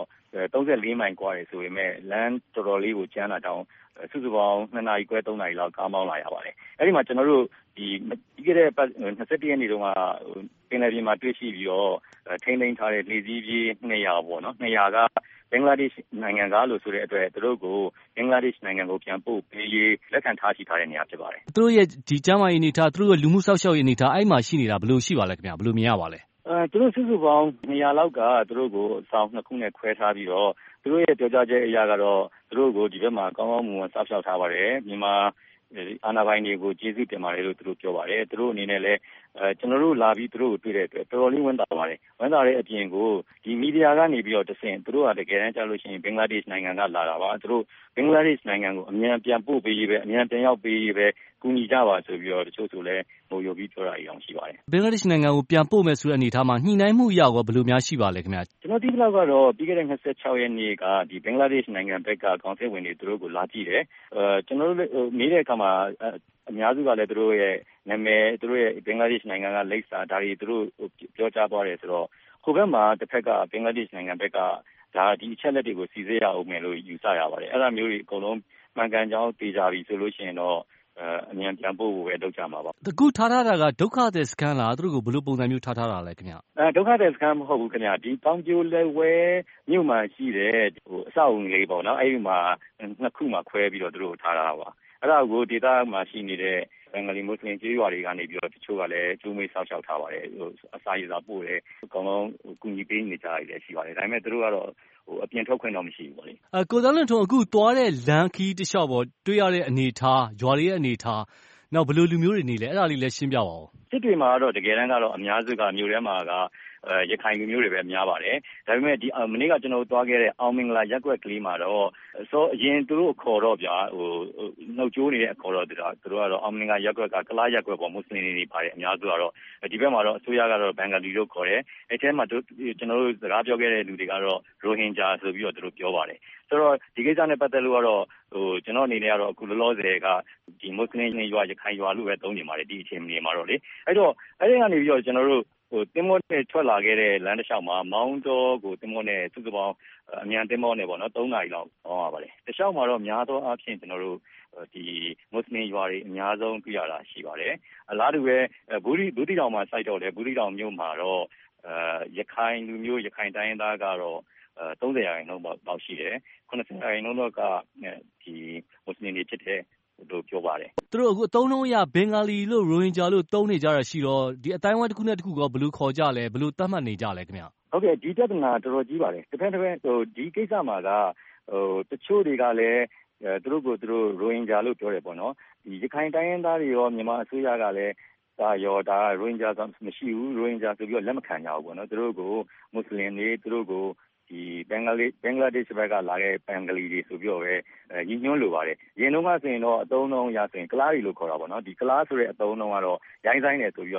34မိုင်กว่าတယ်ဆိုပေမဲ့လမ်းတော်တော်လေးကိုကျန်းလာတောင်စုစုပေါင်း2နာရီခွဲ3နာရီလောက်ကားမောင်းလာရပါတယ်အဲ့ဒီမှာကျွန်တော်တို့ဒီပြီးခဲ့တဲ့21ရက်နေ့တုန်းကပင်လယ်ပြင်မှာတွေ့ရှိပြီးတော့ထိန်းသိမ်းထားတဲ့လေစီးပြေး200ပေါ့နော်200ကဘင်္ဂလားဒေ့ရှ်နိုင်ငံကလို့ဆိုတဲ့အတွက်သူတို့ကိုဘင်္ဂလားဒေ့ရှ်နိုင်ငံကိုပြန်ပို့ပေးရေးလက်ခံထားရှိထားတဲ့နေရာဖြစ်ပါတယ်သူတို့ရဲ့ဒီကျမ်းမာရေးအနေထားသူတို့ရဲ့လူမှုစောင့်ရှောက်ရေးအနေထားအဲ့မှာရှိနေတာဘယ်လိုရှိပါလဲခင်ဗျာဘယ်လိုမြင်ရပါလဲသူတို့စုစုပေါင်း200လောက်ကသူတို့ကိုအဆောင်2ခုနဲ့ခွဲထားပြီးတော့သူတို့ရဲ့ပြောကြားချက်အရကတော့သူတို့ကိုဒီဘက်မှာကောင်းကောင်းမွန်မွန်စောင့်ရှောက်ထားပါတယ်မြန်မာအာဏာပိုင်တွေကိုကျေးဇူးတင်ပါတယ်လို့သူတို့ပြောပါတယ်သူတို့အနေနဲ့လည်းကျွန်တော်တို့လာပြီးသူတို့ကိုတွေ့တဲ့အတွက်တော်တော်လေးဝမ်းသာပါတယ်ဝမ်းသာတဲ့အပြင်ကိုဒီမီဒီယာကနေပြီးတော့တဆင့်သူတို့ကတကယ်တမ်းကြားလို့ရှိရင်ဘင်္ဂလားဒေ့ရှ်နိုင်ငံကလာတာပါသူတို့ဘင်္ဂလားဒေ့ရှ်နိုင်ငံကိုအမြန်ပြန်ပို့ပေးရေးပဲအမြန်ပြန်ရောက်ပေးရေးပဲကူညီကြပါဆိုပြီးတော့တချို့ဆိုလဲဟိုယူပြီးပြောတာအောင်ရှိပါတယ်ဘင်္ဂလားဒေ့ရှ်နိုင်ငံကိုပြန်ပို့မယ်ဆိုတဲ့အနေအထားမှာညှိနှိုင်းမှုရောဘယ်လိုများရှိပါလဲခင်ဗျာကျွန်တော်ဒီလောက်ကတော့ပြီးခဲ့တဲ့26ရက်နေ့ကဒီဘင်္ဂလားဒေ့ရှ်နိုင်ငံဘက်ကကောင်စစ်ဝင်တွေသူတို့ကိုလာကြည့်တယ်ကျွန်တော်တို့မေးတဲ့အခါမှာအများစုကလည်းသူတို့ရဲ့နာမည်သူတို့ရဲ့ဘင်္ဂလားဒေ့ရှ်နိုင်ငံကလိပ်စာဒါတွေသူတို့ပြောကြားသွားတယ်ဆိုတော့ဟိုဘက်မှာတစ်ဖက်ကဘင်္ဂလားဒေ့ရှ်နိုင်ငံဘက်ကဒါဒီအချက်လက်တွေကိုစီစစ်ရအောင်မယ်လို့ယူဆရပါတယ်အဲ့ဒါမျိုးတွေအကုန်လုံးမှန်ကန်ကြောင်းသိကြပြီဆိုလို့ရှိရင်တော့အမြန်ပြန်ပို့ဖို့ပဲလုပ်ကြမှာပါအခုထားတာကဒုက္ခသည်စခန်းလားသူတို့ကိုဘယ်လိုပုံစံမျိုးထားတာလဲခင်ဗျဒုက္ခသည်စခန်းမဟုတ်ဘူးခင်ဗျဒီတောင်ပြိုလက်ဝဲမြို့မှာရှိတဲ့ဟိုအဆောက်အုံလေးပေါ့နော်အဲ့ဒီမှာနှစ်ခုမှာခွဲပြီးတော့သူတို့ထားတာပါအဲ့ဒါကိုဒေသမှာရှိနေတဲ့ဘင်္ဂလီမွတ်စလင်ကျေးရွာတွေကနေပြီးတော့တချို့ကလည်းကျိုးမေးဆောက်ရှောက်ထားပါတယ်ဟိုအစာရေစာပို့တယ်အကောင်လုံးကူညီပေးနေကြရတယ်ရှိပါတယ်ဒါပေမဲ့သူတို့ကတော့ဟိုအပြင်ထုတ်ခွင့်တော့မရှိဘူးပေါ့လေကိုသန်းလွင်ထွန်းအခုသွားတဲ့လမ်းခီးတစ်လျှောက်ပေါ့တွေ့ရတဲ့အနေထားရွာတွေရဲ့အနေထားနောက်ဘယ်လိုလူမျိုးတွေနေလဲအဲ့ဒါလေးလည်းရှင်းပြပါဦးစစ်တွေမှာတော့တကယ်တမ်းကတော့အများစုကမြို့ထဲမှာကရခိုင်လူမျိုးတွေပဲများပါတယ်ဒါပေမဲ့ဒီမနေ့ကကျွန်တော်သွားခဲ့တဲ့အောင်မင်္ဂလာရက်ကွက်ကလေးမှာတော့ဆိုအရင်သူတို့ခေါ်တော့ဗျာဟိုနှုတ်ကြိုးနေတဲ့အခေါ်တော့သူတို့ကတော့အောင်မင်္ဂလာရက်ကွက်ကကလားရက်ကွက်ပေါ့မွတ်စလင်တွေပါတယ်အများစုကတော့ဒီဘက်မှာတော့အစိုးရကတော့ဘင်္ဂလီလို့ခေါ်တယ်အဲထဲမှာကျွန်တော်တို့စကားပြောခဲ့တဲ့လူတွေကတော့ရိုဟင်ဂျာဆိုပြီးတော့သူတို့ပြောပါတယ်ဆိုတော့ဒီကိစ္စနဲ့ပတ်သက်လို့ကတော့ဟိုကျွန်တော်အနေနဲ့ကတော့အခုလောလောဆယ်ကဒီမွတ်စလင်ရွာရခိုင်ရွာလို့ပဲသုံးနေပါတယ်ဒီအချိန်နေမှာတော့လေအဲ့တော့အဲ့ဒီကနေပြီးတော့ကျွန်တော်တို့ဟိုတင်မောနဲ့ထွက်လာခဲ့တဲ့လမ်းတစ်လျှောက်မှာမောင်းတော်ကိုတင်မောနဲ့စုစုပေါင်းအမြန်တင်မောနဲ့ပေါ့နော်3နာရီလောက်ပေါင်းရပါတယ်တစ်လျှောက်မှာတော့များသောအားဖြင့်ကျွန်တော်တို့ဒီမွတ်စလင်ရွာတွေအများဆုံးတွေ့ရတာရှိပါတယ်အလားတူပဲဘူးတီတောင်မှာစိုက်တော့တယ်ဘူးတီတောင်မြို့မှာတော့ရခိုင်လူမျိုးရခိုင်တိုင်းရင်းသားကတော့30ရာခိုင်နှုန်းလောက်ရှိတယ်90ရာခိုင်နှုန်းလောက်ကဒီမွတ်စလင်တွေဖြစ်တဲ့တို့ပြောပါတယ်သူတို့အခုအသုံးလုံးအရဘင်္ဂလီလို့ရိုဟင်ဂျာလို့သုံးနေကြတာရှိတော့ဒီအတိုင်းအဝိုင်းတစ်ခုနဲ့တစ်ခုကဘယ်လိုခေါ်ကြလဲဘယ်လိုသတ်မှတ်နေကြလဲခင်ဗျဟုတ်ကဲ့ဒီပြဿနာတော်တော်ကြီးပါတယ်တစ်ဖက်ဟိုဒီကိစ္စမှာကဟိုတချို့တွေကလည်းသူတို့ကိုသူတို့ရိုဟင်ဂျာလို့ပြောတယ်ပေါ့နော်ဒီရခိုင်တိုင်းရင်းသားတွေရောမြန်မာအစိုးရကလည်းဒါရောဒါရိုဟင်ဂျာဆိုမရှိဘူးရိုဟင်ဂျာဆိုပြီးတော့လက်မခံကြဘူးပေါ့နော်သူတို့ကိုမွတ်စလင်တွေသူတို့ကိုဒီဘင်္ဂလားဒေ့ရှ်ဘက်ကလာတဲ့ဘင်္ဂလီတွေဆိုပြီးတော့ပဲညီညွှန်းလိုပါတယ်။ရင်တော့ကဆိုရင်တော့အသုံးနှုန်းရဆိုရင်ကလားတွေလို့ခေါ်တာပေါ့နော်။ဒီကလားဆိုတဲ့အသုံးနှုန်းကတော့ရိုင်းဆိုင်တယ်ဆိုပြီးတော့ဟ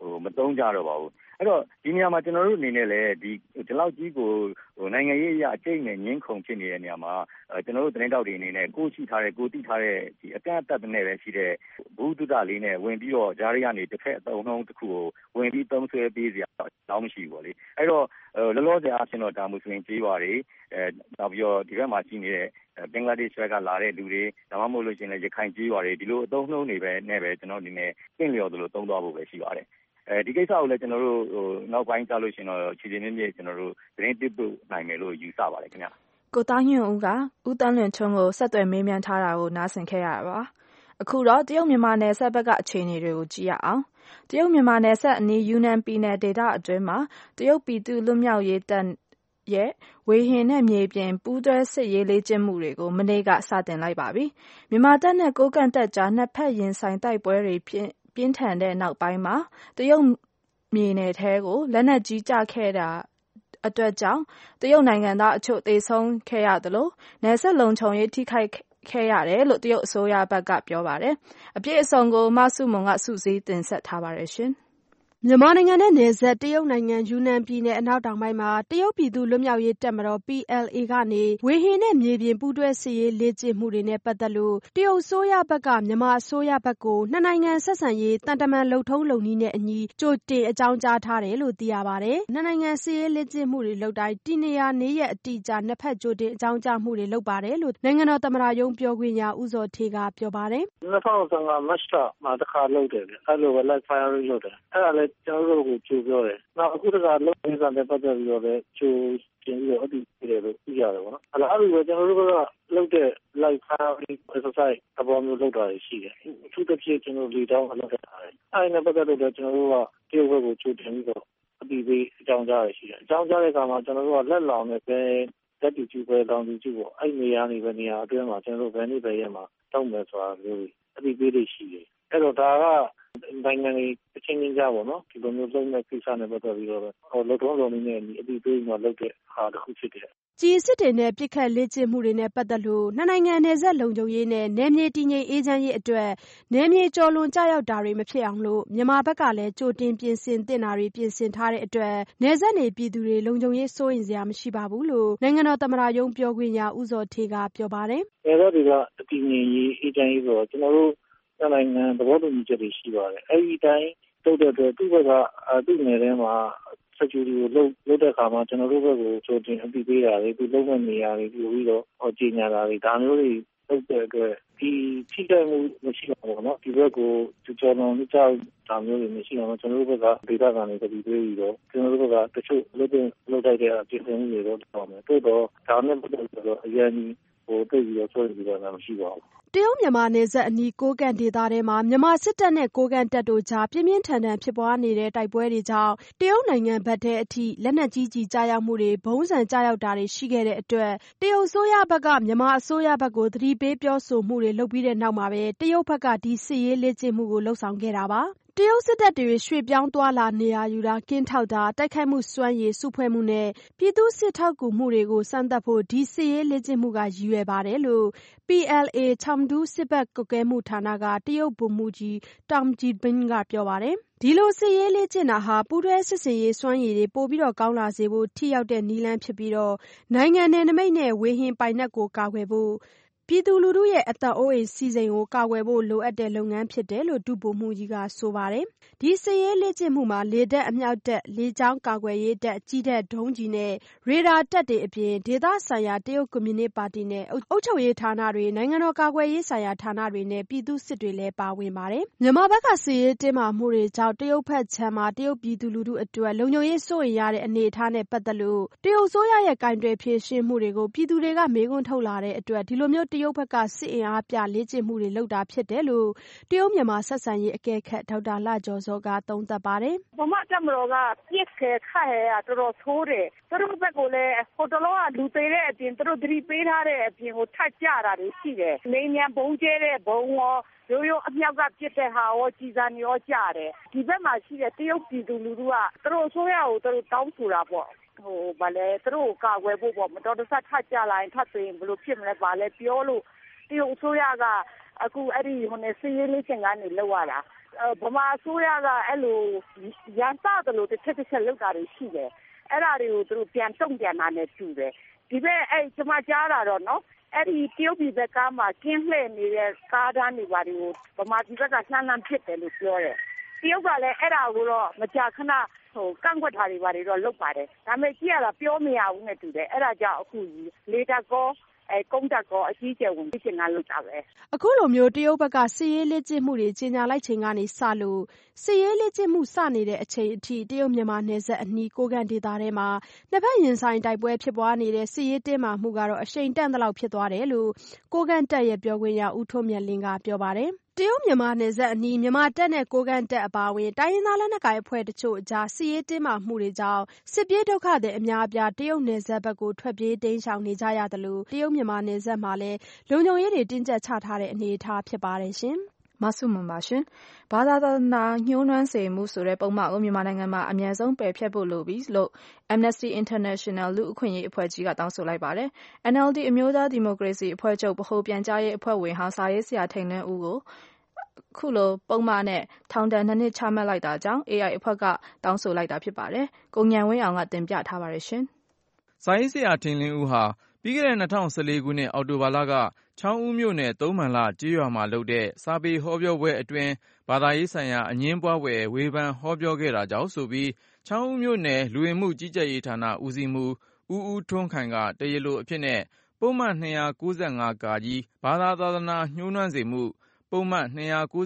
မသုံးကြတော့ပါဘူးအဲ့တော့ဒီနေရာမှာကျွန်တော်တို့အနေနဲ့လည်းဒီလောက်ကြီးကိုနိုင်ငံရေးအရာအကျိတ်နဲ့ငင်းခုန်ဖြစ်နေတဲ့နေရာမှာကျွန်တော်တို့သတင်းတောက်တွေအနေနဲ့ကိုရှိထားတဲ့ကိုတိထားတဲ့ဒီအကန့်အသတ်နဲ့ပဲရှိတဲ့ဘူးတုဒလေးနဲ့ဝင်ပြီးတော့ဂျားရီကနေတစ်ဖက်အသုံးနှုန်းတစ်ခုကိုဝင်ပြီးသုံးဆွဲပေးစရာတော့မရှိဘူးပေါ့လေအဲ့တော့လောလောဆယ်အားဖြင့်တော့ဒါမွတ်စလင်ကြေးရွာတွေနောက်ပြီးတော့ဒီဘက်မှာရှိနေတဲ့ဘင်္ဂလားဒေ့ရှ်ဘက်ကလာတဲ့လူတွေဒါမှမဟုတ်လို့ရှိရင်လည်းရခိုင်ကြေးရွာတွေဒီလိုအသုံးနှုန်းတွေပဲနဲ့ပဲကျွန်တော်အနေနဲ့ပြင်လျော်သလိုသုံးသွားဖို့ပဲရှိပါတယ်ဒီကိစ္စကိုလည်းကျွန်တော်တို့နောက်ပိုင်းကြားလို့ရှိရင်တော့ခြေခြေမြင့်မြင့်ကျွန်တော်တို့သတင်းတစ်ပို့နိုင်မယ်လို့ယူဆပါတယ်ခင်ဗျကိုသားညွန့်ဦးကဦးတန်းလွင်ချုံကိုဆက်သွယ်မေးမြန်းထားတာကိုနားဆင်ခဲ့ရပါအခုတော့တရုတ်မြန်မာနယ်စပ်ဘက်ကအခြေအနေတွေကိုကြည့်ရအောင်တရုတ်မြန်မာနယ်စပ်အနီးယူနန်ပြည်နယ်ဒေသအတွင်းမှာတရုတ်ပြည်သူ့လွတ်မြောက်ရေးတပ်ရဲ့ဝေဟင်နဲ့မြေပြင်ပူးတွဲစစ်ရေးလေ့ကျင့်မှုတွေကိုမနေ့ကစတင်လိုက်ပါပြီမြန်မာတပ်နဲ့ကိုးကန့်တပ်ကြားနှစ်ဖက်ရင်ဆိုင်တိုက်ပွဲတွေပြင်းထန်တဲ့နောက်ပိုင်းမှာတရုတ်မြေနယ်ထဲကိုလက်နက်ကြီးကျခဲ့တာအတွက်ကြောင့်တရုတ်နိုင်ငံသားအချို့သေဆုံးခဲ့ရသလိုနယ်စပ်လုံခြုံရေးထိခိုက်ခဲ့ရတယ်လို့တရုတ်အစိုးရဘက်ကပြောပါတယ်အပြည့်အစုံကိုမဆုမွန်ကစုစည်းတင်ဆက်ထားပါတယ်ရှင်မြန်မာနိုင်ငံနဲ့နယ်စပ်တရုတ်နိုင်ငံယူနန်ပြည်နယ်အနောက်တောင်ပိုင်းမှာတရုတ်ပြည်သူ့လွတ်မြောက်ရေးတပ်မတော် PLA ကနေဝေဟင်နဲ့မြေပြင်ပူးတွဲစစ်ရေးလေ့ကျင့်မှုတွေနဲ့ပတ်သက်လို့တရုတ်အစိုးရဘက်ကမြန်မာအစိုးရဘက်ကိုနှစ်နိုင်ငံဆက်ဆံရေးတန်တမန်လုပ်ထုံးလုပ်နည်းနဲ့အညီကြိုတင်အကြောင်းကြားထားတယ်လို့သိရပါတယ်။နှစ်နိုင်ငံစစ်ရေးလေ့ကျင့်မှုတွေလုပ်တိုင်းတည်နေရာနေရက်အတိအကျနှစ်ဖက်ကြိုတင်အကြောင်းကြားမှုတွေလုပ်ပါတယ်လို့နိုင်ငံတော်သမ္မတရုံးပြောခွင့်ရဦးဇော်ဌေးကပြောပါတယ်။2015 မတ်လမှာတစ်ခါလုပ်တယ်။အဲ့လိုပဲ live firing လုပ်တယ်။အဲ့ဒါလည်းကျွန်တော်တို့ကိုကြိုပြောတယ်။နောက်အခုတခါလုပ်နေတာနဲ့ပတ်သက်ပြီးတော့လည်းကြိုတင်ပြီးတော့အတူပြတယ်လို့သိရတယ်ပေါ့နော်။အလားတူပဲကျွန်တော်တို့ကလုပ်တဲ့ live firing exercise အပေါ်မျိုးလုပ်တာရှိတယ်။အထူးသဖြင့်ကျွန်တော်လေတောင်းလုပ်တာတယ်။အဲ့ဒီနဲ့ပတ်သက်လို့လည်းကျွန်တော်တို့ကတရုတ်ဘက်ကိုကြိုတင်ပြီးတော့အပြီးပေးအကြောင်းကြားရရှိတယ်။အကြောင်းကြားတဲ့အခါမှာကျွန်တော်တို့ကလက်လောင်နဲ့ပဲလက်တူကျူပဲတောင်းတူကျူပေါ့အဲ့နေရာနေပဲနေရာအတွင်းမှာကျွန်တော်တို့ဘယ်နေ့ပဲရက်မှာတောင်းမယ်ဆိုတာမျိုးအပြီးပေးလို့ရှိတယ်။အဲ့တော့ဒါကနိုင်ငံရေးအချင်းချင်းကြားပေါ့နော်ဒီလိုမျိုးလုံးမဲ့ကိစ္စနဲ့ပတ်သက်ပြီးတော့လုံထုံးလုံနည်းနဲ့အပြီးပေးမှလုပ်တဲ့ဟာတစ်ခုဖြစ်တယ်ကျည်စစ်တွေနဲ့ပစ်ခတ်လေ့ကျင့်မှုတွေနဲ့ပတ်သက်လို့နှစ်နိုင်ငံနယ်စပ်လုံခြုံရေးနဲ့နယ်မြေတည်ငြိမ်အေးချမ်းရေးအတွက်နယ်မြေကျော်လွန်ကျရောက်တာတွေမဖြစ်အောင်လို့မြန်မာဘက်ကလည်းကြိုတင်ပြင်ဆင်သင့်တာတွေပြင်ဆင်ထားတဲ့အတွက်နယ်စပ်နေပြည်သူတွေလုံခြုံရေးစိုးရိမ်စရာမရှိပါဘူးလို့နိုင်ငံတော်သမ္မတရုံးပြောခွင့်ရဦးဇော်ဌေးကပြောပါတယ်။နယ်စပ်တွေကတည်ငြိမ်ရေးအေးချမ်းရေးဆိုတော့ကျွန်တော်တို့နိုင်ငံသဘောတူညီချက်တွေရှိပါတယ်။အဲ့ဒီတိုင်းတုတ်တဲ့အတွက်သူ့ဘက်ကသူ့နယ်ထဲမှာsecurity ကိုလုပ်တဲ့အခါမှာကျွန်တော်တို့ဘက်ကိုကြိုတင်အပြီးပေးတာတွေသူလုံးဝနေရာတွေပြီးတော့ကြီးညာတာတွေဒါမျိုးတွေလုပ်တဲ့အတွက်ဒီထိတဲ့မှုမရှိတော့ဘူးเนาะဒီဘက်ကိုကျော်လွန်ကြောက်ဒါမျိုးတွေမရှိတော့ကျွန်တော်တို့ဘက်ကဒေတာကနေတည်ပြီးတော့ကျွန်တော်တို့ဘက်ကတချို့လုပ်တိုက်တဲ့အပြင်မှုတွေတော့တော်မယ်တိုးတော့ဒါနဲ့ပတ်သက်ပြီးတော့အရင်သိပြီးတော့ဆိုပြီးတော့မရှိပါဘူးတရုတ်မြန်မာနယ်စပ်အနီးကိုးကန့်ဒေသထဲမှာမြန်မာစစ်တပ်နဲ့ကိုးကန့်တပ်တို့ကြားပြင်းပြင်းထန်ထန်ဖြစ်ပွားနေတဲ့တိုက်ပွဲတွေကြောင့်တရုတ်နိုင်ငံဘက်ထဲအထိလက်နက်ကြီးကျည်ကြားရောက်မှုတွေဘုံးဆန်ကြားရောက်တာတွေရှိခဲ့တဲ့အတွက်တရုတ်အစိုးရဘက်ကမြန်မာအစိုးရဘက်ကိုသတိပေးပြောဆိုမှုတွေလုပ်ပြီးတဲ့နောက်မှာပဲတရုတ်ဘက်ကဒီစစ်ရေးလေ့ကျင့်မှုကိုလှုပ်ဆောင်ခဲ့တာပါတရုတ်စစ်တပ်တွေရွှေ့ပြောင်းသွားလာနေရာယူတာကင်းထောက်တာတိုက်ခိုက်မှုစွမ်းရည်စုဖွဲ့မှုနဲ့ပြည်သူ့စစ်ထောက်ကူမှုတွေကိုစမ်းသပ်ဖို့ဒီစစ်ရေးလေ့ကျင့်မှုကရည်ရွယ်ပါတယ်လို့ PLA ချမ်ဒူးစစ်ဘက်ကွပ်ကဲမှုဌာနကတရုတ်ဗိုလ်မှူးကြီးတောင်ဂျီဘင်းကပြောပါတယ်ဒီလိုစစ်ရေးလေ့ကျင့်တာဟာပူးတွဲစစ်ဆင်ရေးစွမ်းရည်တွေပိုပြီးကောင်းလာစေဖို့ထိရောက်တဲ့နည်းလမ်းဖြစ်ပြီးနိုင်ငံနယ်နိမိတ်နဲ့ဝေဟင်ပိုင်နက်ကိုကာကွယ်ဖို့ပြည်သူလူထုရဲ့အသက်အိုးအိမ်စီးစိမ်ကိုကာကွယ်ဖို့လိုအပ်တဲ့လုပ်ငန်းဖြစ်တယ်လို့ဒုဗိုလ်မှူးကြီးကဆိုပါတယ်။ဒီစစ်ရေးလေ့ကျင့်မှုမှာလေတပ်အမြောက်တပ်လေကြောင်းကာကွယ်ရေးတပ်ကြည်းတပ်ဒုံးကျည်နဲ့ရေဒါတပ်တွေအပြင်ဒေသဆိုင်ရာတရုတ်ကွန်မြူနစ်ပါတီနဲ့အုပ်ချုပ်ရေးဌာနတွေနိုင်ငံတော်ကာကွယ်ရေးဆိုင်ရာဌာနတွေနဲ့ပြည်သူ့စစ်တွေလည်းပါဝင်ပါတယ်။မြန်မာဘက်ကစစ်ရေးတင်းမာမှုတွေကြောင့်တရုတ်ဘက်ခြမ်းမှာတရုတ်ပြည်သူလူထုအတွက်လုံခြုံရေးစိုးရိမ်ရတဲ့အနေအထားနဲ့ပတ်သက်လို့တရုတ်အစိုးရရဲ့ကင်တွယ်ဖြေရှင်းမှုတွေကိုပြည်သူတွေကမေးခွန်းထုတ်လာတဲ့အတွက်ဒီလိုမျိုးတရုတ်ဘက်ကစစ်အင်အားပြလေ့ကျင့်မှုတွေလုပ်တာဖြစ်တယ်လို့တရုတ်မြန်မာဆက်ဆံရေးအကဲခတ်ဒေါက်တာလှကျော်ဇောကသုံးသပ်ပါတယ်။ဗမာတပ်မတော်ကပြစ်ခဲခတ်ရဲတော်တော်ဆိုးတယ်။သူတို့ဘက်ကလည်းဟိုတလောကလူသေးတဲ့အပြင်သူတို့သတိပေးထားတဲ့အပြင်ကိုထပ်ကြတာတွေရှိတယ်။နေမြန်ဘုံကျဲတဲ့ဘုံရောရိုးအမြောက်ကပြစ်တဲ့ဟာရောကြီးစားရောကြတယ်။ဒီဘက်မှာရှိတဲ့တရုတ်ပြည်သူလူထုကသူတို့အစိုးရကိုသူတို့တောင်းဆိုတာပေါ့။ဗာလဲသူတို့ကာကွယ်ဖို့ပေါ့မတော်တဆထပ်ကြလာရင်ထပ်သိရင်ဘယ်လိုဖြစ်မလဲဗာလဲပြောလို့တရုတ်အစိုးရကအခုအဲ့ဒီစစ်ရေးလေးချင်ကနေလောက်ရတာဗမာအစိုးရကအဲ့လိုရန်တပ်လို့တစ်ချက်လောက်တာတွေရှိတယ်အဲ့ဒါတွေကိုသူတို့ပြန်တုံ့ပြန်တာနဲ့တူတယ်ဒီဘက်အဲ့ကျွန်မကြားတာတော့နော်အဲ့ဒီတရုတ်ပြည်ဘက်ကမှကင်းလှည့်နေတဲ့ကားတန်းတွေပါတွေကိုဗမာပြည်ဘက်ကလှမ်းဖြစ်တယ်လို့ပြောတယ်တရုတ်ကလည်းအဲ့ဒါကိုတော့မကြာခဏကန့်ကွက်တာတွေပါတွေတော့လုပ်ပါတယ်ဒါပေမဲ့ကြည့်ရတာပြောမရဘူးနဲ့တူတယ်အဲ့ဒါကြောင့်အခုလေတပ်ကောကုန်းတပ်ကောအကြီးကျယ်ဝင်ပြင်ကလုပ်တာပဲအခုလိုမျိုးတရုတ်ဘက်ကစစ်ရေးလေ့ကျင့်မှုတွေကြီးညာလိုက်ချိန်ကနေစလို့စစ်ရေးလေ့ကျင့်မှုစနေတဲ့အချိန်အထိတရုတ်မြန်မာနယ်စပ်အနီးကိုကန်ဒေသထဲမှာနှစ်ဖက်ရင်ဆိုင်တိုက်ပွဲဖြစ်ပွားနေတဲ့စစ်ရေးတင်းမာမှုကတော့အရှိန်တန့်သလောက်ဖြစ်သွားတယ်လို့ကိုကန်တပ်ရဲ့ပြောခွင့်ရဦးထွန်းမြတ်လင်းကပြောပါတယ်တရုတ်မြန်မာနယ်စပ်အနီးမြန်မာတပ်နဲ့ကိုကန်တပ်အပါအဝင်တိုင်းရင်းသားလက်နက်ကိုင်အဖွဲ့တချို့အကြားစစ်ရေးတင်းမာမှုတွေကြောင့်စစ်ပြေးဒုက္ခသည်အများအပြားတရုတ်နယ်စပ်ဘက်ကိုထွက်ပြေးတိမ်းရှောင်နေကြရတယ်လို့တရုတ်မြန်မာနယ်စပ်မှာလည်းလုံခြုံရေးတွေတင်းကျပ်ချထားတဲ့အနေအထားဖြစ်ပါတယ်ရှင်မဆုမွန်ပါရှင်ဘာသာနာညှိုးနွမ်းစေမှုဆိုတဲ့ပုံမှန်ကိုမြန်မာနိုင်ငံမှာအမြန်ဆုံးပယ်ဖျက်ဖို့လိုပြီလို့ Amnesty International လူ့အခွင့်အရေးအဖွဲ့ကြီးကတောင်းဆိုလိုက်ပါတယ် NLD အမျိုးသားဒီမိုကရေစီအဖွဲ့ချုပ်ဗဟိုပြန်ကြားရေးအဖွဲ့ဝင်ဟောင်းစာရေးဆရာထိန်လင်းဦးကိုခုလိုပုံမှန်နဲ့ထောင်ဒဏ်2 နှစ်ချမှတ်လိုက်တာကြောင့် AI အဖွဲ့ကတောင်းဆိုလိုက်တာဖြစ်ပါတယ်ကိုဉာဏ်ဝင်းအောင်ကတင်ပြထားပါတယ်ရှင်စာရေးဆရာထိန်လင်းဦးဟာပြီးခဲ့တဲ့2014ခုနှစ်အောက်တိုဘာလကချောင်းဦးမြို့နယ်သုံးမှန်လကျေးရွာမှာလုပ်တဲ့စာပေဟောပြောပွဲအတွင်းဘာသာရေးဆိုင်ရာအငြင်းပွားဖွယ်ဝေဖန်ဟောပြောခဲ့တာကြောင့်ဆိုပြီးချောင်းဦးမြို့နယ်လူဝင်မှုကြီးကြပ်ရေးဌာနဦးစီးမှုဦးထွန်းခိုင်ကတရားလိုအဖြစ်နဲ့ပုံမှန်295 ကာကြီးဘာသာသာသနာညှိုးနွမ်းစေမှုပုံမှန်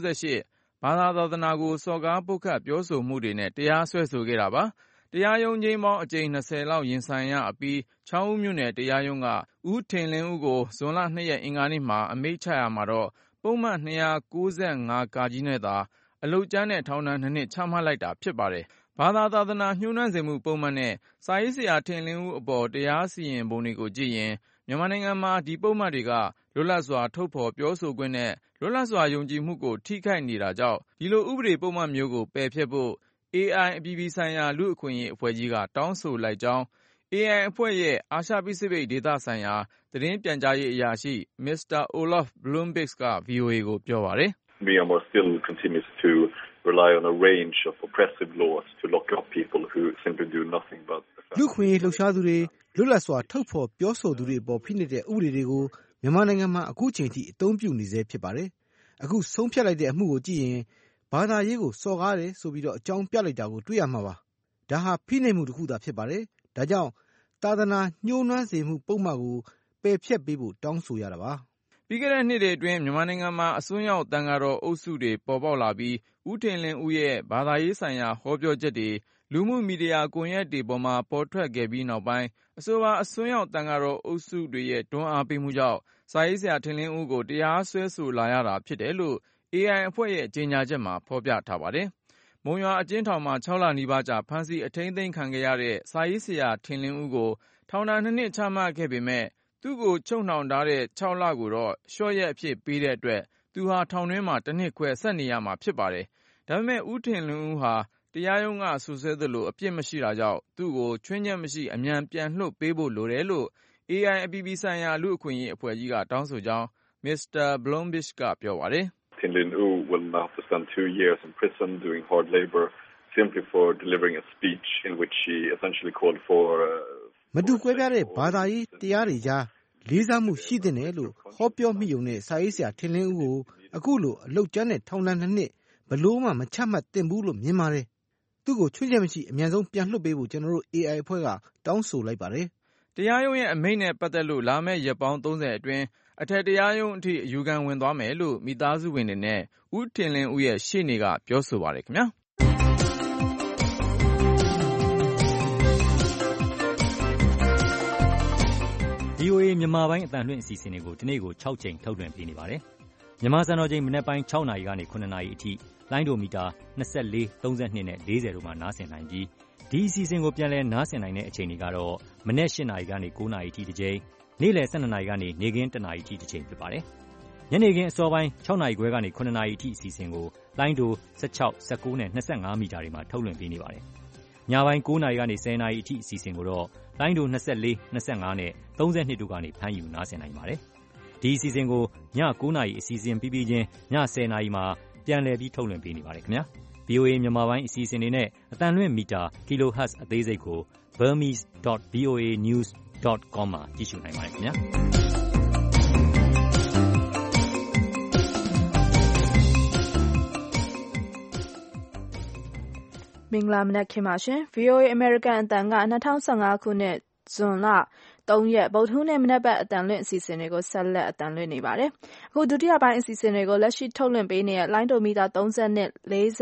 298ဘာသာသာသနာကိုစော်ကားပုတ်ခတ်ပြောဆိုမှုတွေနဲ့တရားစွဲဆိုခဲ့တာပါတရားရုံးချိန်ပေါင်းအကြိမ်20လောက်ရင်ဆိုင်ရအပြီးချောင်းဦးမြို့နယ်တရားရုံးကဦးထင်လင်းဦးကိုဇွန်လ2ရက်အင်္ဂါနေ့မှာအမိန့်ချရမှာတော့ပုံမှန်295 ကာကြီးနဲ့သာအလုပ်ကြမ်းနဲ့ထောင်ဒဏ်2 နှစ်ချမှတ်လိုက်တာဖြစ်ပါတယ်ဘာသာသာသနာညှိုးနွမ်းစေမှုပုံမှန်နဲ့စာရေးဆရာထင်လင်းဦးအပေါ်တရားစီရင်ပုံတွေကိုကြည့်ရင်မြန်မာနိုင်ငံမှာဒီပုံမှန်တွေကလွတ်လပ်စွာထုတ်ဖော်ပြောဆိုခွင့်နဲ့လွတ်လပ်စွာယုံကြည်မှုကိုထိခိုက်နေတာကြောင့်ဒီလိုဥပဒေပုံမှန်မျိုးကိုပယ်ဖျက်ဖို့ AI အပြည်ပြည်ဆိုင်ရာလူ့အခွင့်အရေးအဖွဲ့ကြီးကတောင်းဆိုလိုက်ကြောင်း AI အဖွဲ့ရဲ့အာရှပစိဖိတ်ဒေသဆိုင်ရာသတင်းပြန်ကြားရေးအရာရှိ Mr. Olaf Bloomberg က VOA ကိုပြောပါတယ်။ Myanmar still continues to rely on a range of oppressive laws to lock up people who simply do nothing but လူ့ခွင့်ရေးလှုပ်ရှားသူတွေလွတ်လပ်စွာထုတ်ဖော်ပြောဆိုသူတွေပေါ်ဖိနှိပ်တဲ့ဥပဒေတွေကိုမြန်မာနိုင်ငံမှာအခုချိန်ထိအသုံးပြုနေဆဲဖြစ်ပါတယ်။အခုဆုံးဖြတ်လိုက်တဲ့အမှုကိုကြည့်ရင်ဘာသာရေးကိုစော်ကားတယ်ဆိုပြီးတော့အကြောင်းပြလိုက်တာကိုတွေ့ရမှာပါ။ဒါဟာဖိနှိပ်မှုတစ်ခုသာဖြစ်ပါတယ်။ဒါကြောင့်သာသနာညှိုးနွမ်းစေမှုပုံမှန်ကိုပယ်ဖျက်ပေးဖို့တောင်းဆိုရတာပါ။ပြီးခဲ့တဲ့နှစ်တွေအတွင်းမြန်မာနိုင်ငံမှာအစွန်းရောက်တန်ဃာတော်အုပ်စုတွေပေါ်ပေါက်လာပြီးဦးထင်လင်းဦးရဲ့ဘာသာရေးဆိုင်ရာဟောပြောချက်တွေလူမှုမီဒီယာကွန်ရက်တွေပေါ်မှာပေါ်ထွက်ခဲ့ပြီးနောက်ပိုင်းအဆိုပါအစွန်းရောက်တန်ဃာတော်အုပ်စုတွေရဲ့တွန်းအားပေးမှုကြောင့်စာရေးဆရာထင်လင်းဦးကိုတရားစွဲဆိုလာရတာဖြစ်တယ်လို့ AI အဖွဲ့ရဲ့ကြေညာချက်မှာဖော်ပြထားပါတယ်။မုံရွာအကျဉ်းထောင်မှာ6 လနီးပါးကြာဖမ်းဆီးအထိန်းသိမ်းခံခဲ့ရတဲ့စာရေးဆရာထင်လင်းဦးကိုထောင်ဒဏ်2 နှစ်ချမှတ်ခဲ့ပေမဲ့သူ့ကိုချုပ်နှောင်ထားတဲ့6 လကိုတော့လျှော့ရက်အဖြစ်ပေးတဲ့အတွက်သူဟာထောင်တွင်းမှာ1 နှစ်ခွဲဆက်နေရမှာဖြစ်ပါတယ်။ဒါပေမဲ့ဦးထင်လင်းဦးဟာတရားရုံးကစွပ်စွဲသလိုအပြစ်မရှိတာကြောင့်သူ့ကိုချွင်းချက်မရှိအမြန်ပြန်လွှတ်ပေးဖို့လိုတယ်လို့ AI အပြည်ပြည်ဆိုင်ရာလူ့အခွင့်အရေးအဖွဲ့ကြီးကတောင်းဆိုကြောင်း Mr. Bloomberg ကပြောပါတယ်။ Tin Lin Oo will now have to spend 2 years in prison doing hard labor simply for delivering a speech in which she essentially called for မတူကွဲပြားတဲ့ဘာသာရေးတရားတွေကြားလေးစားမှုရှိတဲ့နယ်လို့ဟောပြောမိုံနဲ့စာရေးဆရာထင်လင်းဦးကိုအခုလိုအလုတ်ကျန်းတဲ့ထောင်ဒဏ်2 နှစ်ဘလို့မှမချမှတ်သင့်ဘူးလို့မြင်ပါတယ်။သူ့ကိုချွင်းချက်မရှိအမြန်ဆုံးပြန်လွှတ်ပေးဖို့ကျွန်တော်တို့ AI အဖွဲ့ကတောင်းဆိုလိုက်ပါတယ်။တရားရုံးရဲ့အမိန့်နဲ့ပတ်သက်လို့လာမယ့်ရက်ပေါင်း30အတွင်းအထက်တရားရုံးအထိအယူခံဝင်သွားမယ်လို့မိသားစုဝင်တွေနဲ့ဦးထင်လင်းဦးရဲ့ရှေ့နေကပြောဆိုပါတယ်ခင်ဗျာ။ VOA မြန်မာပိုင်းအသံလွှင့်အစီအစဉ်တွေကိုဒီနေ့ကို6 ချိန်ထုတ်လွှင့်ပေးနေပါတယ်။မြန်မာစံတော်ချိန်မနက်ပိုင်း6 နာရီကနေ9 နာရီအထိလိုင်းဒိုမီတာ24, 32နဲ့40တို့မှာနားဆင်နိုင်ပြီးဒီအစီအစဉ်ကိုပြန်လည်နားဆင်နိုင်တဲ့အချိန်တွေကတော့မနက်8 နာရီကနေ9 နာရီအထိတစ်ချိန်နေ့လယ်12 နာရီကနေနေ့ခင်း1 နာရီအထိတစ်ချိန်ဖြစ်ပါတယ်။ညနေခင်းအစောပိုင်း6 နာရီခွဲကနေ9 နာရီအထိအစီအစဉ်ကိုလိုင်းဒို16, 19နဲ့25မီတာတွေမှာထုတ်လွှင့်ပေးနေပါတယ်။ညပိုင်း9 နာရီကနေ10 နာရီအထိအစီအစဉ်ကိုတော့လိုင်းဒို24, 25နဲ့32တို့ကနေဖမ်းယူနားဆင်နိုင်ပါတယ်။ဒီအစီအစဉ်ကိုည9 နာရီအစီအစဉ်ပြီးပြီးချင်းည10 နာရီမှာပြန်လည်ပြီးထုတ်လွှင့်ပေးနေပါတယ်ခင်ဗျာ။ VOA မြန်မာပိုင်းအစီအစဉ်တွေနဲ့အသံလွှင့်မီတာ kilohertz အသေးစိတ်ကို burmese.voanews.com မှာကြည့်ရှုနိုင်ပါတယ်ခင်ဗျာ။မင်္ဂလာမနက်ခင်းပါရှင် VOA American အတန်က2015ခုနှစ်ဇွန်လ3ရက်ဗုဒ္ဓဟူးနေ့မနက်ဘက်အတန်လွင့်အစီအစဉ်တွေကိုဆက်လက်အတန်လွင့်နေပါတယ်။အခုဒုတိယပိုင်းအစီအစဉ်တွေကိုလက်ရှိထုတ်လွှင့်ပေးနေတဲ့လိုင်းဒိုမီတာ30 40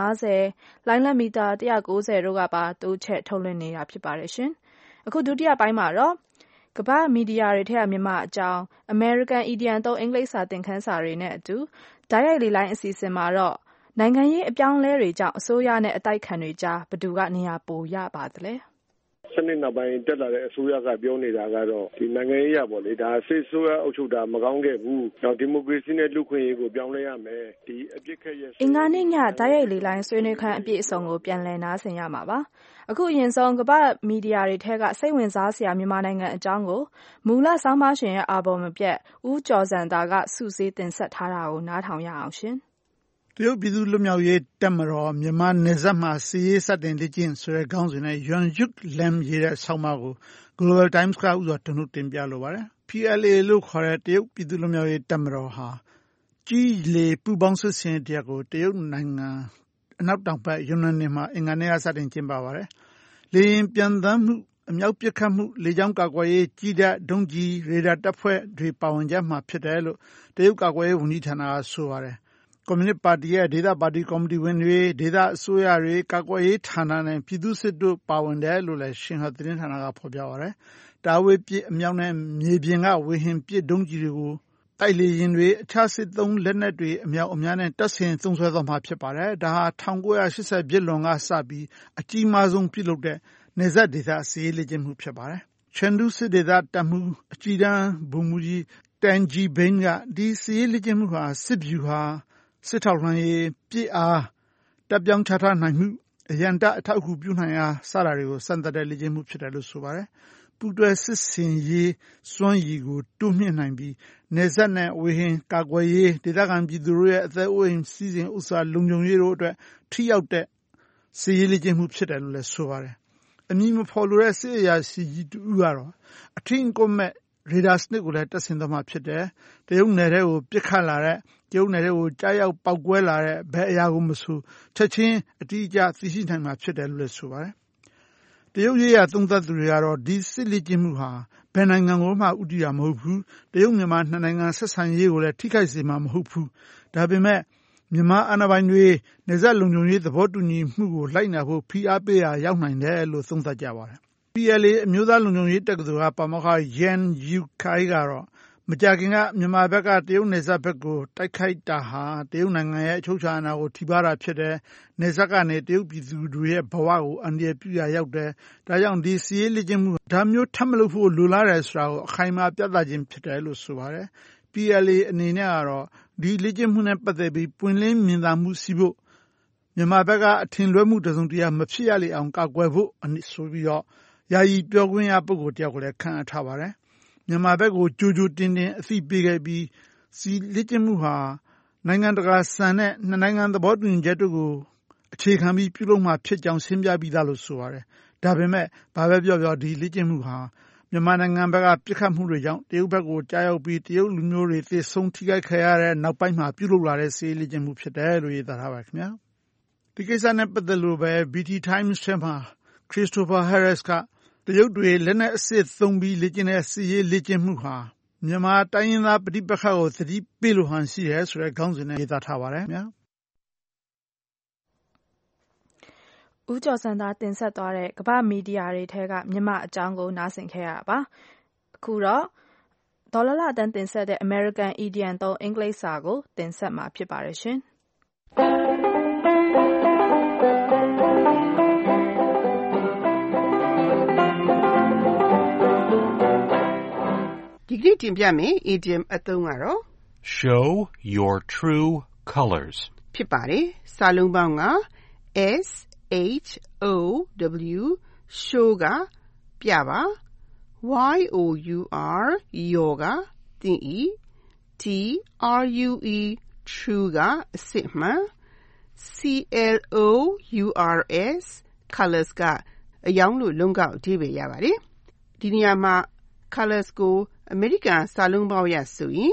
50လိုင်းလက်မီတာ190တို့ကပါတိုးချဲ့ထုတ်လွှင့်နေတာဖြစ်ပါတယ်ရှင်။အခုဒုတိယပိုင်းမှာတော့ကမ္ဘာမီဒီယာတွေထက်မြန်မာအကြောင်း American Idiom သုံးအင်္ဂလိပ်စာသင်ခန်းစာတွေနဲ့အတူဓာတ်ရိုက်လေလိုင်းအစီအစဉ်မှာတော့နိုင်ငံရေးအပြောင်းလဲတွေကြောင့်အစိုးရနဲ့အတိုက်ခံတွေကြားဘယ်သူကနေရာပိုရပါသလဲစနစ်နောက်ပိုင်းတက်လာတဲ့အစိုးရကပြောနေတာကတော့ဒီနိုင်ငံရေးရပေါ့လေဒါစစ်ဆိုးရအုပ်ချုပ်တာမကောင်းခဲ့ဘူး။နောက်ဒီမိုကရေစီနဲ့လူခွင့်ရေးကိုပြောင်းလဲရမယ်။ဒီအပြစ်ခက်ရဲ့အင်္ဂါနေ့ညဓာတ်ရိုက်လေလိုင်းဆွေးနွေးခန်းအပြည့်အစုံကိုပြန်လည်နားဆင်ရမှာပါ။အခုအရင်ဆုံးကမ္ဘာမီဒီယာတွေထက်ကစိတ်ဝင်စားစရာမြန်မာနိုင်ငံအကြောင်းကိုမူလဆောင်းပါးရှင်ရဲ့အာဘော်မပြတ်ဦးကျော်စံတာကစုစည်းတင်ဆက်ထားတာကိုနားထောင်ရအောင်ရှင်။တရုတ်ပြည်သူ့လွတ်မြောက်ရေးတပ်မတော်မြန်မာနယ်စပ်မှာစစ်ရေးစတင်လေ့ကျင့်ဆိုတဲ့ခေါင်းစဉ်နဲ့ Yuan Yuk Lam ရေးတဲ့ဆောင်းပါးကို Global Times ကဥစွာတင်ပြလိုပါတယ်။ PLA လို့ခေါ်တဲ့တရုတ်ပြည်သူ့လွတ်မြောက်ရေးတပ်မတော်ဟာကြီးလေပူးပေါင်းစစ်ဆင်ရေးတစ်ရပ်ကိုတရုတ်နိုင်ငံအနောက်တောင်ဘက်ယူနန်နယ်မှာအင်္ဂါနေ့ကစတင်ကျင်းပပါတယ်။လေယာဉ်ပျံသန်းမှုအမြောက်ပစ်ခတ်မှုလေကြောင်းကာကွယ်ရေးကြီးတပ်ဒုံးကျည်ရေဒါတပ်ဖွဲ့တွေပါဝင်ကြမှာဖြစ်တယ်လို့တရုတ်ကာကွယ်ရေးဝန်ကြီးဌာနကဆိုပါတယ်။ကွန်မြူနစ်ပါတီရဲ့ဒေသပါတီကော်မတီဝင်တွေဒေသအစိုးရတွေကာကွယ်ရေးဌာနနဲ့ပြည်သူ့စစ်တို့ပါဝင်တယ်လို့လည်းရှင်ဟတ်သတင်းဌာနကဖော်ပြပါတယ်။တာဝေးပစ်အမြောက်နဲ့မြေပြင်ကဝေဟင်ပစ်ဒုံးကျည်တွေကိုတိုက်လေယာဉ်တွေအခြားစစ်သုံးလက်နက်တွေအမြောက်အများနဲ့တပ်ဆင်သုံးစွဲသွားမှာဖြစ်ပါတယ်။ဒါဟာ1980ပြည့်လွန်ကစပြီးအကြီးမားဆုံးပြုလုပ်တဲ့နယ်စပ်ဒေသစစ်ရေးလေ့ကျင့်မှုဖြစ်ပါတယ်။ချန်ဒူးစစ်ဒေသတပ်မှုအကြီးတန်းဗိုလ်မှူးကြီးတန်ဂျီဘိန်းကဒီစစ်ရေးလေ့ကျင့်မှုဟာစစ်ဗျူဟာစစ်ထောက်လှမ်းရေးပြစ်အားတပ်ပြောင်းချထားနိုင်မှုအရန်တအထောက်အကူပြုနိုင်အားစတာတွေကိုစံတက်တဲ့လေ့ကျင့်မှုဖြစ်တယ်လို့ဆိုပါတယ်။ပူးတွဲစစ်စင်ရေးစွမ်းရည်ကိုတိုးမြှင့်နိုင်ပြီးနယ်စပ်နဲ့ဝေဟင်ကာကွယ်ရေးဒေသခံပြည်သူတို့ရဲ့အသက်အိုးအိမ်စီးစိမ်ဥစ္စာလုံခြုံရေးတို့အတွက်ထိရောက်တဲ့စစ်ရေးလေ့ကျင့်မှုဖြစ်တယ်လို့လည်းဆိုပါတယ်။အမည်မဖော်လိုတဲ့စစ်အရာရှိကြီးတူကတော့အထင်ကိုမဲ့ရေဒါစနစ်ကိုလည်းတပ်ဆင်သွားမှာဖြစ်တယ်။တရုတ်နယ်ထဲကိုပစ်ခတ်လာတဲ့တရုတ်နယ်ထဲကိုကြားရောက်ပောက်ကွဲလာတဲ့ဘယ်အရာကိုမဆိုချက်ချင်းအတိအကျသိရှိနိုင်မှာဖြစ်တယ်လို့လည်းဆိုပါတယ်။တရုတ်ရေးရာသုံးသပ်သူတွေကတော့ဒီစစ်လေ့ကျင့်မှုဟာဘယ်နိုင်ငံကိုမှဥတီတာမဟုတ်ဘူး။တရုတ်မြန်မာနှစ်နိုင်ငံဆက်ဆံရေးကိုလည်းထိခိုက်စေမှာမဟုတ်ဘူး။ဒါပေမဲ့မြန်မာအာဏာပိုင်တွေနယ်စပ်လုံခြုံရေးသဘောတူညီမှုကိုလိုက်နာဖို့ဖိအားပေးရာရောက်နိုင်တယ်လို့သုံးသပ်ကြပါတယ်။ PLA အမျိုးသားလုံခြုံရေးတက္ကသိုလ်ကပါမောက္ခ Yan Yukai ကတော့မကြာခင်ကမြန်မာဘက်ကတရုတ်နယ်စပ်ဘက်ကိုတိုက်ခိုက်တာဟာတရုတ်နိုင်ငံရဲ့အချုပ်အခြာအာဏာကိုထိပါးတာဖြစ်တယ်။နယ်စပ်ကနေတရုတ်ပြည်သူတွေရဲ့ဘဝကိုအန္တရာယ်ပြုရာရောက်တယ်။ဒါကြောင့်ဒီစစ်ရေးလေ့ကျင့်မှုဒါမျိုးထပ်မလုပ်ဖို့လိုလားတယ်ဆိုတာကိုအခိုင်အမာပြသခြင်းဖြစ်တယ်လို့ဆိုပါတယ်။ PLA အနေနဲ့ကတော့ဒီလေ့ကျင့်မှုနဲ့ပတ်သက်ပြီးပွင့်လင်းမြင်သာမှုရှိဖို့မြန်မာဘက်ကအထင်လွဲမှုတစုံတရာမဖြစ်ရလေအောင်ကာကွယ်ဖို့ဆိုပြီးတော့ယာယီပြောခွင့်ရပုဂ္ဂိုလ်တယောက်ကိုလည်းခန့်အပ်ထားပါတယ်။မြန်မာဘက်ကိုကြိုတင်အသိပေးခဲ့ပြီးစီလေ့ကျင့်မှုဟာနိုင်ငံတကာစံနဲ့နှစ်နိုင်ငံသဘောတူညီချက်တို့ကိုအခြေခံပြီးပြုလုပ်မှာဖြစ်ကြောင်းရှင်းပြပြီးသားလို့ဆိုပါတယ်။ဒါပေမဲ့ဘာပဲပြောပြောဒီလေ့ကျင့်မှုဟာမြန်မာနိုင်ငံဘက်ကပြစ်ခတ်မှုတွေကြောင့်တရုတ်ဘက်ကိုကြားရောက်ပြီးတရုတ်လူမျိုးတွေသေဆုံးထိခိုက်ခဲ့ရတဲ့နောက်ပိုင်းမှာပြုလုပ်လာတဲ့စစ်ရေးလေ့ကျင့်မှုဖြစ်တယ်လို့ရေးသားထားပါခင်ဗျာ။ဒီကိစ္စနဲ့ပတ်သက်လို့ပဲ BT Times ထဲမှာ Christopher Harris ကတရုတ်တွေလက်နက်အစစ်သုံးပြီးလေ့ကျင့်တဲ့စစ်ရေးလေ့ကျင့်မှုဟာမြန်မာတိုင်းရင်းသားပဋိပက္ခကိုသတိပေးလိုဟန်ရှိတယ်ဆိုတဲ့ခေါင်းစဉ်နဲ့ရေးသားထားပါတယ်ခင်ဗျာ။ဦးကျော်စံသားတင်ဆက်သွားတဲ့ကမ္ဘာမီဒီယာတွေထဲကမြန်မာအကြောင်းကိုနားဆင်ခဲ့ရပါ။အခုတော့ဒေါ်လာအတန်းတင်ဆက်တဲ့ American Idiom သုံးအင်္ဂလိပ်စာကိုတင်ဆက်မှာဖြစ်ပါတယ်ရှင်။ဒီကနေ့တင်ပြမယ် idiom အသုံးကတော့ show your true colors ဖြစ်ပါတယ်။စာလုံးပေါင်းက show ကပြပါ your ကသင်၏ true true ကအစစ်မှန် CLOURS colors ကအယောင်လို့လုံးကောက်အဓိပ္ပာယ်ရပါတယ်ဒီနေရာမှာ colors ကို American စာလုံးပေါင်းရဆိုရင်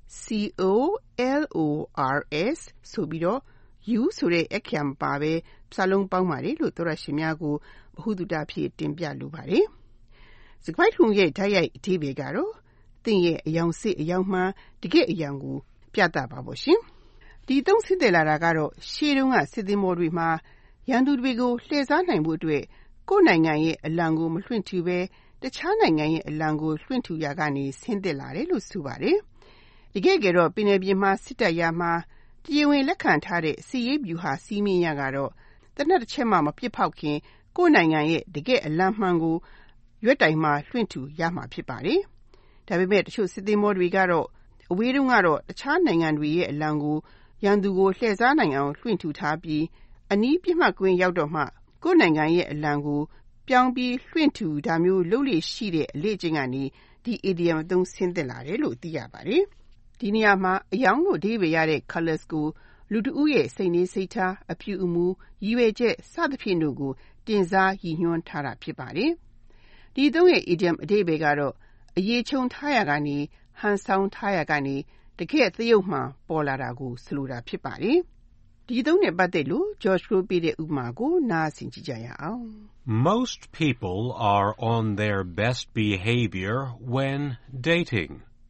COLORS ဆိုပြီးတော့ U ဆိုတဲ့အခရာမပါပဲစာလုံးပေါင်းပါတယ်လို့သောရရှိများကိုဗဟုသုတဖြစ်တင်ပြလိုပါတယ်စကားထုံရဲ့ဓာတ်ရိုက်အဓိပ္ပာယ်ကတော့သင်ရဲ့အယောင်စစ်အယောင်မှန်တကယ့်အယောင်ကိုပြသပါဖို့ရှင်ဒီသုံးဆင့်တယ်လာတာကတော့ရှေးတုန်းကစစ်သင်္ဘောတွေမှာရန်သူတွေကိုလှည့်စားနိုင်ဖို့အတွက်ကိုယ်နိုင်ငံရဲ့အလံကိုမလွှင့်ထူပဲတခြားနိုင်ငံရဲ့အလံကိုလွှင့်ထူရာကနေဆင်းသက်လာတယ်လို့ဆိုပါတယ်တကယ်ကတော့ပင်လယ်ပြင်မှာစစ်တပ်ရာမှာတရားဝင်လက်ခံထားတဲ့စီရေးဗျူဟာစီးမင်းရကတော့တနက်တစ်ချက်မှမပြစ်ဖောက်ခင်ကိုယ်နိုင်ငံရဲ့တကယ်အလံမှန်ကိုရွက်တိုင်မှာလွှင့်ထူရမှာဖြစ်ပါတယ်ဒါပေမဲ့တချို့စစ်သင်္ဘောတွေကတော့အဝေးတုန်းကတော့တခြားနိုင်ငံတွေရဲ့အလံကိုရန်သူကိုလှည့်စားနိုင်အောင်လွှင့်ထူထားပြီးအနီးပြစ်မှတ်ကွင်းရောက်တော့မှကိုယ်နိုင်ငံရဲ့အလံကိုပြောင်းပြီးလွှင့်ထူဒါမျိုးလုပ်လေရှိတဲ့အလေ့အကျင့်ကနေဒီ idiom အသုံးဆင်းသက်လာတယ်လို့သိရပါတယ်ဒီနေရာမှာအယောင်လို့အဓိပ္ပာယ်ရတဲ့ colors ကိုလူတဦးရဲ့စိတ်နေစိတ်ထားအပြုအမူရည်ရွယ်ချက်စသဖြင့်တို့ကိုတင်စားရည်ညွှန်းထားတာဖြစ်ပါတယ်ဒီသုံးရဲ့ idiom အဓိပ္ပာယ်ကတော့အရေးချုံထားရကနေဟန်ဆောင်ထားရကနေတကယ်သရုပ်မှပေါ်လာတာကိုဆိုလိုတာဖြစ်ပါတယ်ဒီသုံးနဲ့ပတ်သက်လို့ George ကိုပေးတဲ့ဥပမာကိုနားဆင်ကြည့်ကြရအောင် Most people are on their best behavior when dating.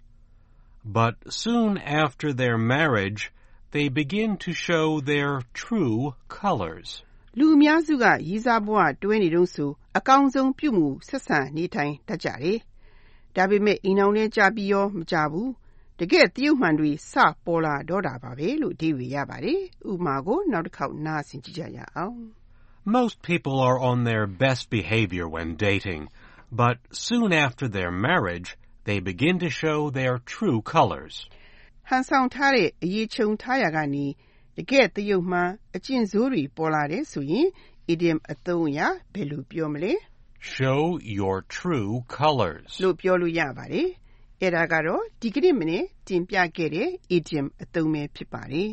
But soon after their marriage, they begin to show their true colors. လူအများစုကရည်စားဘဝတွဲနေတုန်းဆိုအကောင်းဆုံးပြုမှုဆက်ဆံနေထိုင်တတ်ကြတယ်ဒါပေမဲ့အိမ်အောင်နဲ့ကြာပြီးရောမကြဘူးတကယ်တရုပ်မှန်တွေစပေါ်လာတော့တာပါပဲလို့အဓိပ္ပာယ်ရပါတယ်ဥပမာကိုနောက်တစ်ခေါက်နားဆင်ကြည့်ကြရအောင် Most people are on their best behavior when dating, but soon after their marriage, they begin to show their true colors. ဟန်ဆောင်ထားတဲ့အရေးချုံထားရကနေတကယ်တရုပ်မှန်အကျင့်ဆိုးတွေပေါ်လာတယ်ဆိုရင် idiom အသုံးအရဘယ်လိုပြောမလဲ Show your true colors. လို့ပြောလို့ရပါတယ်အဲ့ဒါကတော့ဒီကနေ့မနေ့တင်ပြခဲ့တဲ့ idiom အသုံးပဲဖြစ်ပါတယ်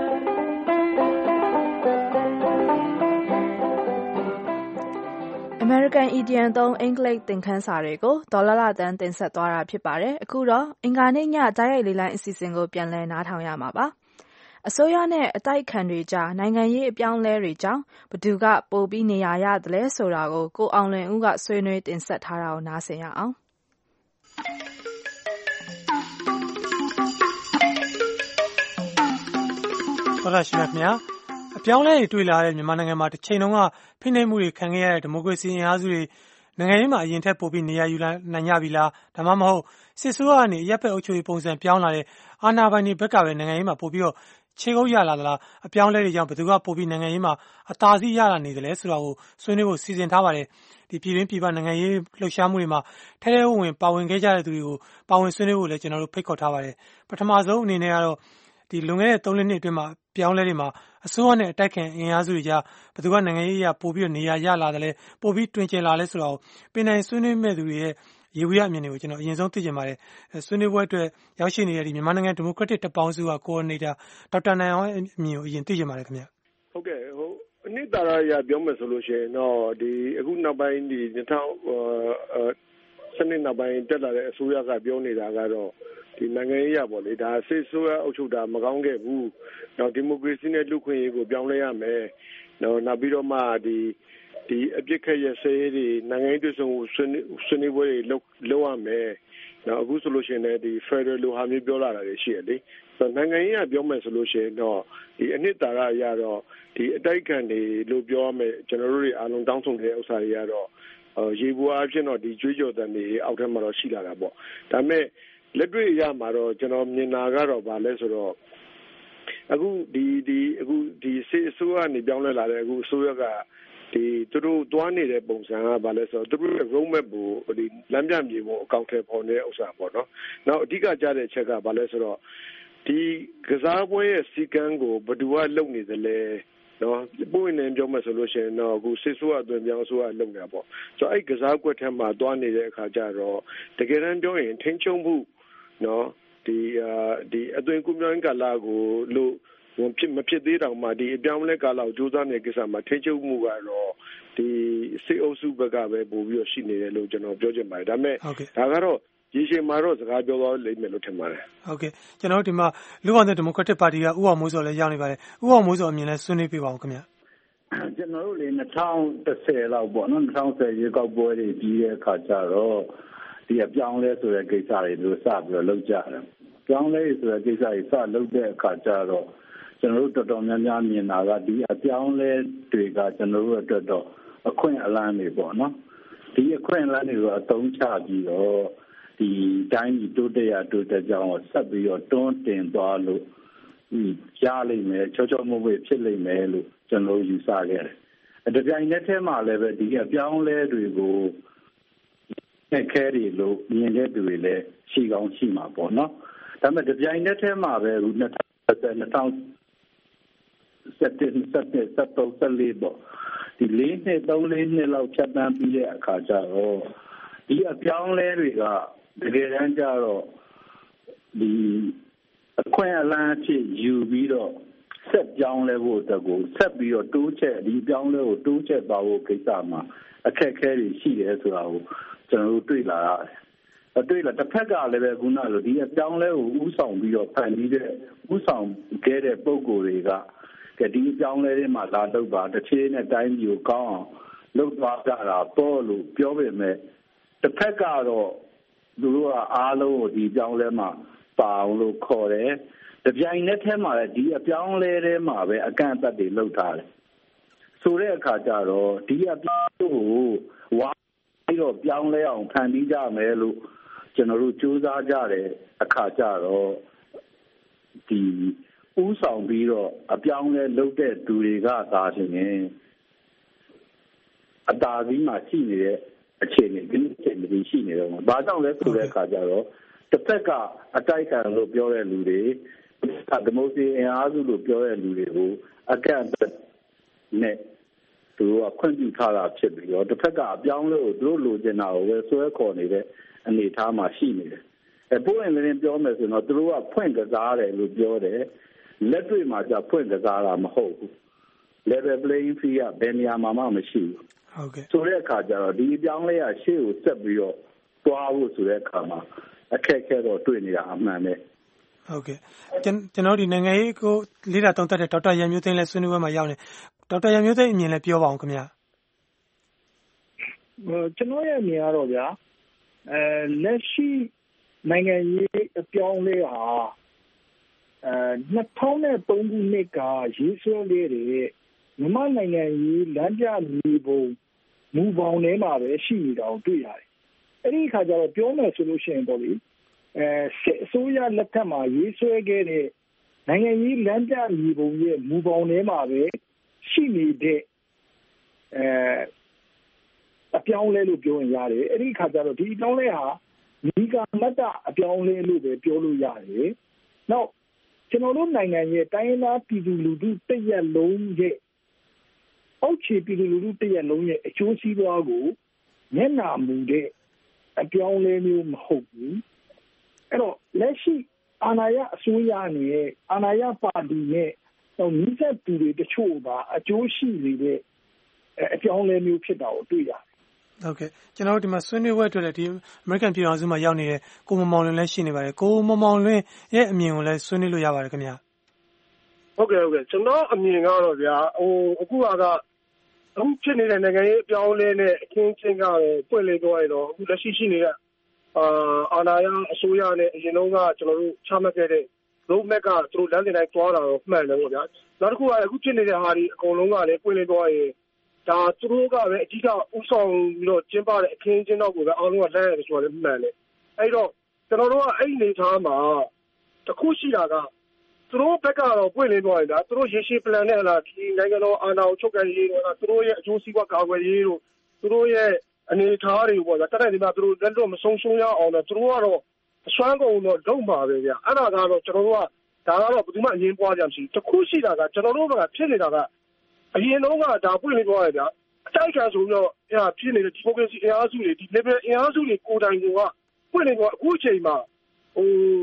American Idiom သုံးအင်္ဂလိပ်သင်ခန်းစာတွေကိုဒေါ်လာလာတန်းတင်ဆက်သွားတာဖြစ်ပါတယ်။အခုတော့အင်္ဂါနေ့ညကြားရိုက်လေးလိုင်းအစီအစဉ်ကိုပြန်လည်နားထောင်ရမှာပါ။အစိုးရနဲ့အတိုက်အခံတွေကြားနိုင်ငံရေးအပြောင်းအလဲတွေကြောင့်ဘယ်သူကပိုပြီးနေရာရတယ်လဲဆိုတာကိုအောင်လွင်ဦးကဆွေးနွေးတင်ဆက်ထားတာကိုနားဆင်ရအောင်။ဟုတ်လားရှင်ဗျာအပြောင်းလဲတွေတွေ့လာတဲ့မြန်မာနိုင်ငံမှာတစ်ချိန်လုံးကဖိနှိပ်မှုတွေခံခဲ့ရတဲ့ဒီမိုကရေစီအင်အားစုတွေနိုင်ငံရေးမှာအရင်ထက်ပိုပြီးနေရာယူနိုင်ကြပြီလားဒါမှမဟုတ်စစ်ဆိုးကနေရပ်ဖက်အုပ်ချုပ်ရေးပုံစံပြောင်းလာတဲ့အာဏာပိုင်တွေဘက်ကပဲနိုင်ငံရေးမှာပိုပြီးတော့ခြေကုပ်ရလာသလားအပြောင်းလဲတွေကြောင့်ဘယ်သူကပိုပြီးနိုင်ငံရေးမှာအသာစီးရလာနေတယ်လဲဆိုတာကိုဆွေးနွေးဖို့စီစဉ်ထားပါတယ်ဒီပြည်တွင်းပြည်ပနိုင်ငံရေးလှုပ်ရှားမှုတွေမှာထဲထဲဝင်ပါဝင်ခဲ့ကြတဲ့သူတွေကိုပါဝင်ဆွေးနွေးဖို့လည်းကျွန်တော်တို့ဖိတ်ခေါ်ထားပါတယ်ပထမဆုံးအနေနဲ့ကတော့ဒီလွန်ခဲ့တဲ့3နှစ်အတွင်းမှာပြောင်းလဲတွေမှာအစိုးရနဲ့အတိုက်ခံအင်အားစုတွေကြားဘယ်သူကနိုင်ငံရေးအရာပို့ပြီးနေရာရလာတယ်လဲပို့ပြီးတွင်ကျင်လာလဲဆိုတာကိုပင်နိုင်ဆွေးနွေးမဲ့သူတွေရဲ့ရေဝရအမြင်တွေကိုကျွန်တော်အရင်ဆုံးသိချင်ပါတယ်ဆွေးနွေးပွဲအတွက်ရောက်ရှိနေတဲ့ဒီမြန်မာနိုင်ငံဒီမိုကရက်တစ်တပ်ပေါင်းစုကကိုအော်ဒီနေတာဒေါက်တာနိုင်အောင်အမြင်ကိုအရင်သိချင်ပါတယ်ခင်ဗျဟုတ်ကဲ့အနှစ်သာရအရပြောမယ်ဆိုလို့ရှိရင်တော့ဒီအခုနောက်ပိုင်းဒီ2000စနစ်နောက်ပိုင်းတက်လာတဲ့အစိုးရကပြောနေတာကတော့ဒီနိုင်ငံရေးရပေါ့လေဒါစစ်ဆိုးရအုပ်ချုပ်တာမကောင်းခဲ့ဘူး။နောက်ဒီမိုကရေစီနဲ့လူ့ခွင့်ရေးကိုပြောင်းလဲရမယ်။နောက်ပြီးတော့မှဒီအပြစ်ခက်ရစဲတွေနိုင်ငံရေးတွေ့ဆုံဆွေးနွေးပွဲတွေလုပ်ရမယ်။နောက်အခုဆိုလို့ရှိရင်လည်းဒီ Federal လိုဟာမျိုးပြောလာတာတွေရှိရလေ။ဆိုတော့နိုင်ငံရေးကပြောမယ်ဆိုလို့ရှိရင်တော့ဒီအနှစ်သာရအရတော့ဒီအတိုက်ခံတွေလို့ပြောရမယ်ကျွန်တော်တို့တွေအားလုံးတောင်းဆိုတဲ့ဥစ္စာတွေကတော့ရေဘူးအားဖြင့်တော့ဒီကြွေးကြော်တန်တွေအောက်ထဲမှာတော့ရှိလာတာပေါ့။ဒါပေမဲ့လက်တွေ့ရမှာတော့ကျွန်တော်မြင်တာကတော့ဗာလဲဆိုတော့အခုဒီစစ်အစိုးရနေပြောင်းလဲလာတဲ့အခုအစိုးရကဒီသူတို့တွားနေတဲ့ပုံစံကဗာလဲဆိုတော့သူတို့ရဲ့ road map ကိုဒီလမ်းပြမြေပုံအကောင့်ထဲပေါ်နေတဲ့ဥစ္စာပေါ့နော်။နောက်အဓိကကြတဲ့အချက်ကဗာလဲဆိုတော့ဒီကစားပွဲရဲ့စီကံကိုဘယ်သူကလုပ်နေသလဲနော်ပုံနေပြောမှဆိုလို့ရှိရင်တော့အခုစစ်ဆိုးအသွင်ပြောင်းဆိုးအလုပ်နေတာပေါ့ဆိုတော့အဲ့ကစားကွက်ထဲမှာတွားနေတဲ့အခါကျတော့တကယ်တမ်းပြောရင်ထင်းချုံမှုနော်အသွင်ကူးပြောင်းကာလကိုလို့မဖြစ်သေးတောင်မှဒီအပြောင်းလဲကာလကိုကြိုးစားနေတဲ့ကိစ္စမှာထိချုပ်မှုကတော့ဒီစစ်အုပ်စုဘက်ကပဲပို့ပြီးရှိနေတယ်လို့ကျွန်တော်ပြောချင်ပါတယ်ဒါပေမဲ့ဒါကတော့ဒီချိန်မှာတော့စကားပြောသွားလိမ့်မယ်လို့ထင်ပါတယ်ဟုတ်ကဲ့ကျွန်တော်တို့ဒီမှာလူ့ဘောင်ဒီမိုကရက်တစ်ပါတီကဥအောင်မိုးစောလည်းရောက်နေပါတယ်ဥအောင်မိုးစောအမြင်လဲဆွေးနွေးပြပါဦးခင်ဗျကျွန်တော်တို့လေ2010လောက်ပေါ့နော်2010ရေကောက်ပွဲတွေပြီးတဲ့အခါကျတော့ဒီအပြောင်းလဲဆိုတဲ့ကိစ္စတွေတို့စပြီးတော့လုပ်ကြတယ်ပြောင်းလဲဆိုတဲ့ကိစ္စတွေစလုပ်တဲ့အခါကျတော့ကျွန်တော်တို့တော်တော်များများမြင်တာကဒီအပြောင်းလဲတွေကကျွန်တော်တို့အတွက်တော့အခွင့်အလမ်းတွေပေါ့နော်ဒီအခွင့်အလမ်းတွေကိုအသုံးချပြီးတော့ဒီတိုင်းပြည်တိုးတက်ကြောင်းဆက်ပြီးတော့တွန်းတင်သွားလို့ရလိမ့်မယ်ချောချောမွေ့မွေ့ဖြစ်လိမ့်မယ်လို့ကျွန်တော်ယူဆခဲ့တယ်တပြိုင်နက်တည်းမှာလည်းပဲဒီအပြောင်းလဲတွေကိုခဲတွေလို့မြင်တဲ့သူတွေလည်းရှိကောင်းရှိမှာပေါ့နော်ဒါပေမဲ့တပြိုင်နက်တည်းမှာပဲ2017ပေါ့ဒီ4နှစ်3နှစ်လောက်ဖြတ်တန်းပြီးတဲ့အခါကျတော့ဒီအပြောင်းလဲတွေကတကယ်တမ်းကျတော့ဒီအခွင့်အလမ်းဖြစ်ယူပြီးတော့ဆက်ပြောင်းလဲဖို့အတွက်ကိုဆက်ပြီးတော့တိုးချက်ဒီပြောင်းလဲကိုတိုးချက်သွားဖို့ကိစ္စမှာအခက်အခဲတွေရှိတယ်ဆိုတာကိုကျွန်တော်တို့တွေ့လာရတယ်တွေ့လာတစ်ဖက်ကလည်းပဲခုနလိုဒီအပြောင်းလဲကိုဥဆောင်ပြီးတော့ဖန်တီးတဲ့ဥဆောင်ခဲ့တဲ့ပုံကိုယ်တွေကဒီအပြောင်းလဲတွေမှာလာတော့ပါတစ်ချိန်နဲ့တိုင်းပြည်ကိုကောင်းအောင်လုပ်သွားကြတာပေါ့လို့ပြောပေမဲ့တစ်ဖက်ကတော့သူတို့ကအားလုံးကိုဒီပြောင်းလဲမှာပါအောင်လို့ခေါ်တယ်တပြိုင်နက်တည်းမှာလည်းဒီအပြောင်းလဲထဲမှာပဲအကန့်အသတ်တွေလုပ်ထားတယ်ဆိုတဲ့အခါကျတော့ဒီအပြောင်းကိုဝါပြီးတော့ပြောင်းလဲအောင်ဖန်တီးကြမယ်လို့ကျွန်တော်တို့ကြိုးစားကြတဲ့အခါကျတော့ဒီဥဆောင်ပြီးတော့အပြောင်းလဲလုပ်တဲ့သူတွေကသာရှင်ရင်အတားကြီးမှရှိနေတဲ့အခြေအနေဒီရှိနေတော့ဘာကြောင့်လဲဆိုတဲ့အခါကျတော့တစ်ဖက်ကအတိုက်ခံလို့ပြောတဲ့လူတွေဒီမိုကရေစီအင်အားစုလို့ပြောတဲ့လူတွေကိုအကန့်အသတ်နဲ့သူကခွင့်ပြုထားတာဖြစ်ပြီးတော့တစ်ဖက်ကအပြောင်းလဲကိုသူတို့လိုချင်တာကိုပဲဆွဲခေါ်နေတဲ့အနေအထားမှာရှိနေတယ်ပို့ရင်လည်းပြောမယ်ဆိုတော့သူတို့ကဖွင့်ကစားတယ်လို့ပြောတယ်လက်တွေ့မှာじゃဖွင့်ကစားတာမဟုတ်ဘူး level playing field ကဘယ်နေရာမှာမှမရှိဘူးဟုတ်ကဲ့ဆိုတဲ့အခါကျတော့ဒီအပြောင်းလဲရရှေ့ကိုဆက်ပြီးတော့တွားဖို့ဆိုတဲ့အခါမှာအခက်အခဲတော့တွေ့နေတာအမှန်ပဲဟုတ်ကဲ့ကျွန်တော်ဒီနိုင်ငံရေးကိုလေ့လာသုံးသပ်တဲ့ဒေါက်တာရန်မျိုးသိန်းလည်းဆွေးနွေးပွဲမှာရောက်နေဒေါက်တာရန်မျိုးသိန်းအမြင်လည်းပြောပါအောင်ခင်ဗျာကျွန်တော်ရဲ့အမြင်ကတော့ဗျာလက်ရှိနိုင်ငံရေးအပြောင်းလဲဟာ2003ခုနှစ်ကရေးဆွဲခဲ့တဲ့မြန်မာနိုင်ငံရေးလမ်းပြမြေပုံမူပေါင်းထဲမှာပဲရှိနေတာကိုတွေ့ရတယ်။အဲ့ဒီအခါကျတော့ပြောမယ်ဆိုလို့ရှိရင်ပေါ့လေစစ်အစိုးရလက်ထက်မှာရေးဆွဲခဲ့တဲ့နိုင်ငံရေးလမ်းပြမြေပုံရဲ့မူပေါင်းထဲမှာပဲရှိနေတဲ့အပြောင်းလဲလို့ပြောရင်ရတယ်။အဲ့ဒီအခါကျတော့ဒီအပြောင်းလဲဟာဒီကမတ္တအပြောင်းလဲလို့ပဲပြောလို့ရတယ်။နောက်ကျွန်တော်တို့နိုင်ငံရဲ့တိုင်းရင်းသားပြည်သူလူထုတရက်လုံးရဲ့အောက်ခြေပြည်သူလူထုတရက်လုံးရဲ့အကျိုးစီးပွားကိုမျက်နှာမူတဲ့အပြောင်းလဲမျိုးမဟုတ်ဘူးအဲ့တော့လက်ရှိအာဏာရအစိုးရနဲ့အာဏာရပါတီနဲ့မိသက်သူတွေတချို့ပါအကျိုးရှိနေတဲ့အပြောင်းလဲမျိုးဖြစ်တာကိုတွေ့ရတယ်ဟုတ်ကဲ့ကျွန်တော်တို့ဒီမှာဆွေးနွေးပွဲအတွက်လည်းဒီ American ပြည်တော်စုမှာရောက်နေတဲ့ကိုမောင်လွင်လည်းရှိနေပါတယ်ကိုမောင်လွင်ရဲ့အမြင်ကိုလည်းဆွေးနွေးလို့ရပါတယ်ခင်ဗျာဟုတ်ကဲ့ကျွန်တော်အမြင်ကတော့ဗျာအခုအခုဖြစ်နေတဲ့နိုင်ငံရေးအပြောင်းလဲနဲ့အခင်းချင်းကတော့ပွင့်လင်းသွားရတော့အခုလက်ရှိရှိနေတဲ့အာဏာရအစိုးရနဲ့အရင်တုန်းကကျွန်တော်တို့ချမှတ်ခဲ့တဲ့ road map ကသူတို့လမ်းစဉ်တိုင်းသွားတာတော့မှန်တယ်ပေါ့ဗျာနောက်တစ်ခုကအခုဖြစ်နေတဲ့ဟာဒီအကုန်လုံးကလည်းပွင့်လင်းသွားရင်ဒါသူတို့ကပဲအဓိကဥဆောင်ပြီးတော့ကျင်းပတဲ့အခင်းချင်းတော့ကိုပဲအားလုံးကလမ်းရတယ်ဆိုတော့လည်းမှန်တယ်အဲ့တော့ကျွန်တော်တို့ကအဲ့ဒီနေသားမှာတခုရှိတာကသူတို့ဘက်ကတော့ပွင့်လင်းသွားရင်ဒါသူတို့ရေရှည် plan နဲ့လားဒီနိုင်ငံတော်အာဏာကိုချုပ်ကိုင်ရေးတော့သူတို့ရဲ့အကျိုးစီးပွားကာကွယ်ရေးတို့သူတို့ရဲ့အနေအထားတွေပေါ့ဗျာတက်တဲ့ဒီမှာသူတို့လက်တော့မဆုံးရှုံးရအောင်တော့သူတို့ကတော့အစွမ်းကုန်တော့လုံးပါပဲဗျာအဲ့ဒါကတော့ကျွန်တော်တို့ကဒါကတော့ဘယ်သူမှအရင်ပွားကြမရှိတခုရှိတာကကျွန်တော်တို့ကဖြစ်နေတာကအရင်တော့ကဒါပွင့်လင်းသွားရဗျာအတိုက်ခံဆိုပြီးတော့ဖြစ်နေတဲ့ဒီမိုကရေစီအင်အားစုတွေဒီ level အင်အားစုတွေကိုယ်တိုင်ကပွင့်လင်းသွားအခုအချိန်မှာ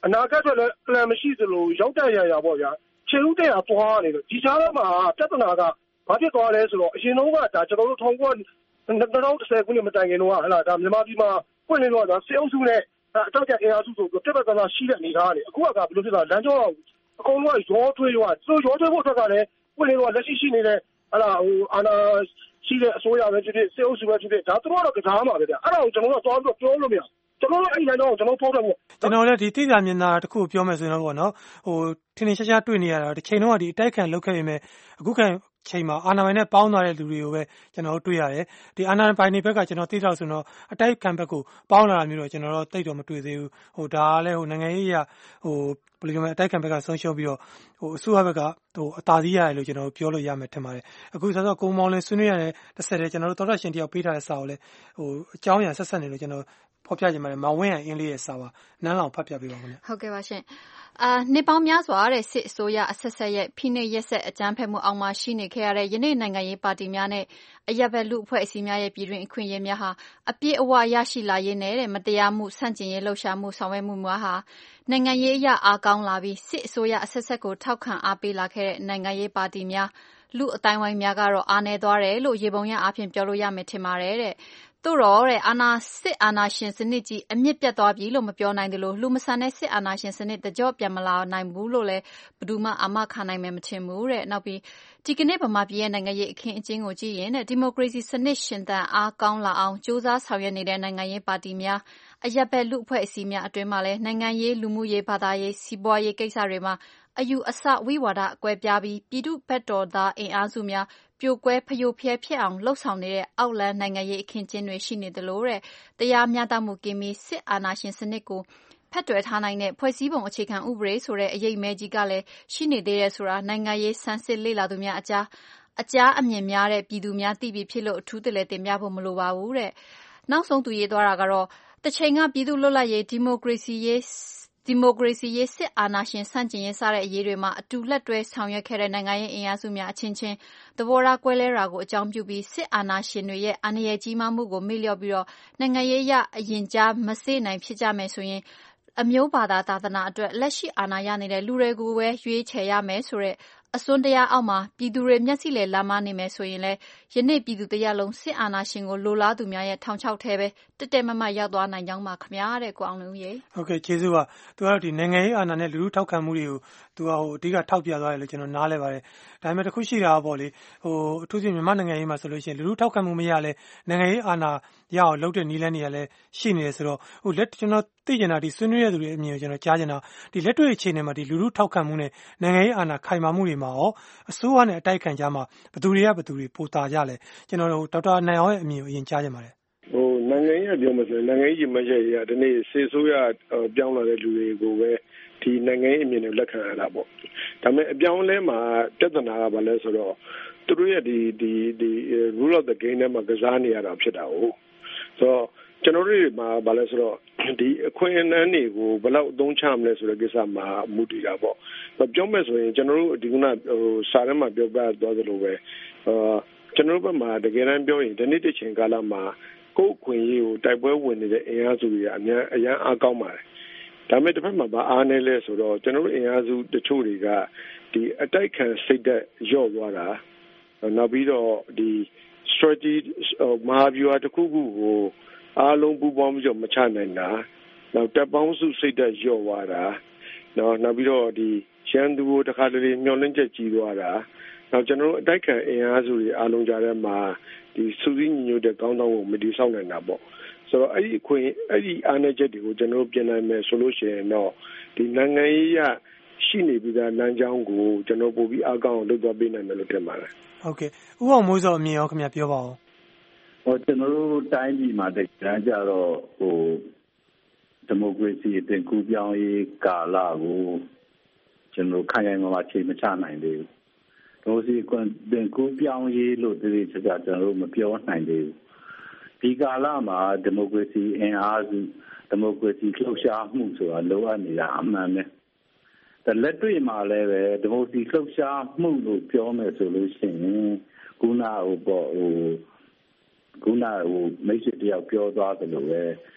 အနာဂတ်အတွက်လည်း plan မရှိသလိုရောက်တဲ့ရပေါ့ဗျာခြေဥတဲ့အားသွားနေတယ်ဒီကြားထဲမှာပြဿနာကဘာဖြစ်သွားလဲဆိုတော့အရင်တော့ကဒါကျွန်တော်တို့2010ခုနှစ်မတိုင်ခင်တော့ဟလာဒါမြန်မာပြည်မှာပွင့်နေတော့ဒါစေအုပ်စုနဲ့အတောက်ကျအင်အားစုဆိုပြဿနာရှိတဲ့အနေအထားတွေအခုကဘယ်လိုဖြစ်သွားလမ်းကြောင်းအကုန်လုံးရောထွေးသွားသူရောထွေးဖို့အတွက်ကလည်းပွင့်နေတော့လက်ရှိနေတဲ့ဟလာအာနာရှိတဲ့အစိုးရပဲဖြစ်ဖြစ်စေအုပ်စုပဲဖြစ်ဖြစ်ဒါသူတို့ကတော့ကစားမှာပဲဗျအဲ့ဒါကိုကျွန်တော်တို့တော့ပြောလို့မရကျွန်တော်တို့အဲ့လမ်းကြောင်းကိုကျွန်တော်ဖောက်တယ်ပေါ့ကျွန်တော်လည်းဒီသိစာမျက်နှာတစ်ခုပြောမယ်ဆိုရင်တော့ပေါ့နော်ထင်ထင်ရှားရှားတွေ့နေရတာတစ်ချိန်လုံးကဒီအတိုက်ခံလောက်ခဲ့ပေမဲ့အခုချိန်မှာအာဏာပိုင်နဲ့ပေါင်းသွားတဲ့လူတွေကိုပဲကျွန်တော်တို့တွေ့ရတယ်ဒီအာဏာပိုင်တွေဘက်ကကျွန်တော်သိတော့ဆိုတော့အတိုက်ခံဘက်ကိုပေါင်းလာတာမျိုးတော့ကျွန်တော်တို့သိတော့မတွေ့သေးဘူးဒါကလည်းနိုင်ငံရေးအရဘယ်လိုပြောမလဲအတိုက်ခံဘက်ကဆုံးရှုံးပြီးတော့အစိုးရဘက်ကအသာစီးရတယ်လို့ကျွန်တော်တို့ပြောလို့ရမယ်ထင်ပါတယ်အခုဆိုတော့ကိုမောင်လင်းဆွေးနွေးရတဲ့တစ်ဆက်တည်းကျွန်တော်တို့သောတာရှင်တယောက်ပေးထားတဲ့စာကိုလည်းအကြောင်းအရာဆက်ဆက်နေလို့ကျွန်တော်ဖော်ပြခြင်းပါတယ်မောင်ဝင်းအင်းလေးရဲ့စာပါနန်းလောင်ဖတ်ပြပေးပါဦးခင်ဗျဟုတ်ကဲ့ပါရှင်နှစ်ပေါင်းများစွာတဲ့စစ်အစိုးရအဆက်ဆက်ရဲ့ဖိနှိပ်ရက်ဆက်အကြမ်းဖက်မှုအောက်မှာရှိနေခဲ့ရတဲ့ယနေ့နိုင်ငံရေးပါတီများနဲ့အရပ်ဘက်လူအဖွဲ့အစည်းများရဲ့ပြည်တွင်းအခွင့်အရေးများဟာအပြည့်အဝရရှိလာရေးနဲ့တဲ့မတရားမှုဆန့်ကျင်ရေးလှုပ်ရှားမှုဆောင်ရွက်မှုများဟာနိုင်ငံရေးအရအားကောင်းလာပြီးစစ်အစိုးရအဆက်ဆက်ကိုထောက်ခံအားပေးလာခဲ့တဲ့နိုင်ငံရေးပါတီများလူအတိုင်းဝိုင်းများကတော့အားနည်းသွားတယ်လို့ရေပုံရအားဖြင့်ပြောလို့ရမယ်ထင်ပါတယ်တဲ့တို့တော့တဲ့စစ်အာဏာရှင်စနစ်ကြီးအမြင့်ပြတ်သွားပြီလို့မပြောနိုင်သလိုလူမဆန်တဲ့စစ်အာဏာရှင်စနစ်တကြော့ပြန်မလာနိုင်ဘူးလို့လည်းဘယ်သူမှအာမခံနိုင်မယ်မထင်ဘူးတဲ့နောက်ပြီးဒီကနေ့ဗမာပြည်ရဲ့နိုင်ငံရေးအခင်းအကျင်းကိုကြည့်ရင်တဲ့ဒီမိုကရေစီစနစ်ရှင်သန်အားကောင်းလာအောင်စ조사ဆောင်ရွက်နေတဲ့နိုင်ငံရေးပါတီများအရပ်ဘက်လူအဖွဲ့အစည်းများအတွင်းမှာလည်းနိုင်ငံရေးလူမှုရေးဘာသာရေးစီးပွားရေးကိစ္စတွေမှာအယူအဆဝိဝါဒအကွဲပြားပြီးပြည်သူ့ဘက်တော်သားအင်အားစုများပြိုကွဲဖျို့ဖျဲဖြစ်အောင်လှုပ်ဆောင်နေတဲ့အောက်လမ်းနိုင်ငံရေးအခင်းကျင်းတွေရှိနေသလိုတဲ့တရားမျှတမှုကင်းပြီးစစ်အာဏာရှင်စနစ်ကိုဖက်တွယ်ထားနိုင်တဲ့ဖွဲ့စည်းပုံအခြေခံဥပဒေဆိုတဲ့အရေးမဲကြီးကလည်းရှိနေသေးတယ်ဆိုတာနိုင်ငံရေးစမ်းစစ်လေ့လာသူများအကြားအမြင်များတဲ့ပြည်သူများသိပြီးဖြစ်လို့အထူးတလဲတင်ပြဖို့မလိုပါဘူးတဲ့နောက်ဆုံးသူရေးသွားတာကတော့တစ်ချိန်ကပြည်သူလွတ်လပ်ရေးဒီမိုကရေစီရေးစစ်အာဏာရှင်ဆန့်ကျင်ရေးစတဲ့အရေးတွေမှာအတူလက်တွဲဆောင်ရွက်ခဲ့တဲ့နိုင်ငံရေးအင်အားစုများအချင်းချင်းသဘောထားကွဲလဲတာကိုအကြောင်းပြုပြီးစစ်အာဏာရှင်တွေရဲ့အန္တရာယ်ကြီးမားမှုကိုမေ့လျော့ပြီးတော့နိုင်ငံရေးအရအရင်ကြားမစေ့နိုင်ဖြစ်ကြမယ်ဆိုရင်အမျိုးဘာသာသာသနာအတွက်လက်ရှိအာဏာရနေတဲ့လူတွေကိုပဲရွေးချယ်ရမယ်ဆိုတဲ့အစွန်းတရားအောက်မှာပြည်သူတွေမျက်စိလည်လာမနေမယ်ဆိုရင်လည်းယနေ့ပြည်သူတရားလုံးစစ်အာဏာရှင်ကိုလိုလားသူများရဲ့ထောင်ချောက်ထဲပဲတက်တက်မမတ်ရောက်သွားနိုင်ကြောင်းပါခင်ဗျာတဲ့ကိုအောင်လုံးရေဟုတ်ကဲ့ကျေးဇူးပါသူကတော့ဒီနိုင်ငံရေးအာဏာနဲ့လူထုထောက်ခံမှုတွေကိုသူကအဓိကထောက်ပြသွားတယ်လို့ကျွန်တော်နားလဲပါတယ်ဒါပေမဲ့တစ်ခုရှိတာပေါ့လေအထူးသဖြင့်မြန်မာနိုင်ငံရေးမှာဆိုလို့ရှိရင်လူထုထောက်ခံမှုမရလဲနိုင်ငံရေးအာဏာရအောင်လုပ်တဲ့နည်းလမ်းတွေကလည်းရှိနေတယ်ဆိုတော့ကျွန်တော်သိကျင်တာဒီဆွေးနွေးရတဲ့သူတွေအမြင်ကိုကျွန်တော်ကြားကျင်တာဒီလက်တွေ့အခြေအနေမှာဒီလူထုထောက်ခံမှုနဲ့နိုင်ငံရေးအာဏာခိုင်မာမှုတွေမှာရောအစိုးရနဲ့အတိုက်ခံကြမှာဘယ်သူတွေပိုတာကြလဲကျွန်တော်ဒေါက်တာနိုင်အောင်ရဲ့အမြင်ကိုအရင်ကြားကျင်ပါတယ်နိုင်ငံရေးပြောမှဆိုရင်နိုင်ငံရေးမှတ်ချက်ရဒီနေ့စေဆိုးရပြောင်းလာတဲ့လူတွေကိုပဲဒီနိုင်ငံရေးအမြင်နဲ့လက်ခံရတာပေါ့ဒါပေမဲ့အပြောင်းလဲမှာပြဿနာကဘာလဲဆိုတော့သူတို့ရဲ့ဒီ rule of the game နဲ့မှာကစားနေရတာဖြစ်တာဟုတ်ဆိုတော့ကျွန်တော်တို့မှာဘာလဲဆိုတော့ဒီအခွင့်အရေးတွေကိုဘယ်လောက်အသုံးချမလဲဆိုတဲ့ကိစ္စမှာမူတည်တာပေါ့ပြောမယ်ဆိုရင်ကျွန်တော်တို့ဒီကနေ့စာထဲမှာပြောပြသွားသလိုပဲကျွန်တော်တို့ဘက်မှာတကယ်တမ်းပြောရင်ဒီနေ့တစ်ချိန်ကာလမှာကိုယ်ခွင့်ရေးကိုတိုက်ပွဲဝင်နေတဲ့အင်အားစုတွေအများအရန်အားကောင်းပါတယ်ဒါပေမဲ့တစ်ဖက်မှာအားနည်းလဲဆိုတော့ကျွန်တော်တို့အင်အားစုတချို့တွေကဒီအတိုက်ခံစိတ်သက်လျော့သွားတာနောက်ပြီးတော့ဒီ strategy မဟာဗျူဟာတစ်ခုခုကိုအားလုံးပူးပေါင်းပြီးတော့မချနိုင်တာနောက်တပ်ပေါင်းစုစိတ်သက်လျော့သွားတာနောက်ပြီးတော့ဒီရန်သူကိုတစ်ခါတလေမျောလင့်ချက်ကြီးသွားတာနောက်ကျွန်တော်တို့အတိုက်ခံအင်အားစုတွေအားလုံးကြားထဲမှာဒီစူးစီးညီညွတ်တဲ့ကောင်းဆောင်ကိုမတည်ဆောက်နိုင်တာပေါ့ဆိုတော့အဲ့ဒီအားနည်းချက်တွေကိုကျွန်တော်တို့ပြင်နိုင်မယ်ဆိုလို့ရှိရင်တော့ဒီနိုင်ငံရေးရရှိနေပြီးသားလမ်းကြောင်းကိုကျွန်တော်ပို့ပြီးအားကောင်းအောင်လုပ်သွားပေးနိုင်မယ်လို့ထင်ပါတယ်ဟုတ်ကဲ့ဥအောင်မိုးစောအမြင်ရောခင်ဗျပြောပါဦးကျွန်တော်တို့တိုင်းပြည်မှာတကယ်ကြတော့ဒီမိုကရေစီအသွင်ကူးပြောင်းရေးကာလကိုကျွန်တော်ခိုင်ခိုင်မာမာချိန်မချနိုင်သေးဘူးဒီမိုကရေစီအသွင်ကူးပြောင်းရေးလို့ဒီလိုချက်ကျွန်တော်တို့မပြောနိုင်သေးဘူးဒီကာလမှာဒီမိုကရေစီအင်အားစုဒီမိုကရေစီလှုပ်ရှားမှုဆိုတာလိုအပ်နေတာအမှန်ပဲแต่လက်တွေ့မှာလည်းပဲဒီမိုကရေစီလှုပ်ရှားမှုလို့ပြောမယ်ဆိုလို့ရှိရင်ခုနမိတ်ဆွေတယောက်ပြောသွားသလိုပဲ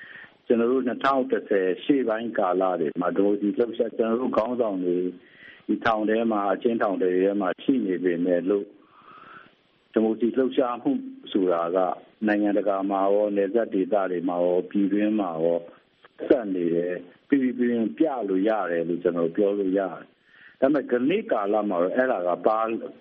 ကျွန်တော်တို့2010ရှေ့ပိုင်းကာလတွေမှာဒီမိုကရေစီလှုပ်ရှားကျွန်တော်တို့ခေါင်းဆောင်တွေဒီထောင်ထဲမှာအချင်းထောင်တွေထဲမှာရှိနေပေမဲ့လို့ဒီမိုကရေစီလှုပ်ရှားမှုဆိုတာကနိုင်ငံတကာမှာရောနယ်စပ်ဒေသတွေမှာရောပြည်တွင်းမှာရောဆက်နေတယ်ပြည်ပြလို့ရတယ်လို့ကျွန်တော်ပြောလို့ရတယ်ဒါပေမဲ့ဒီနေ့ကာလမှာအဲ့ဒါကပါ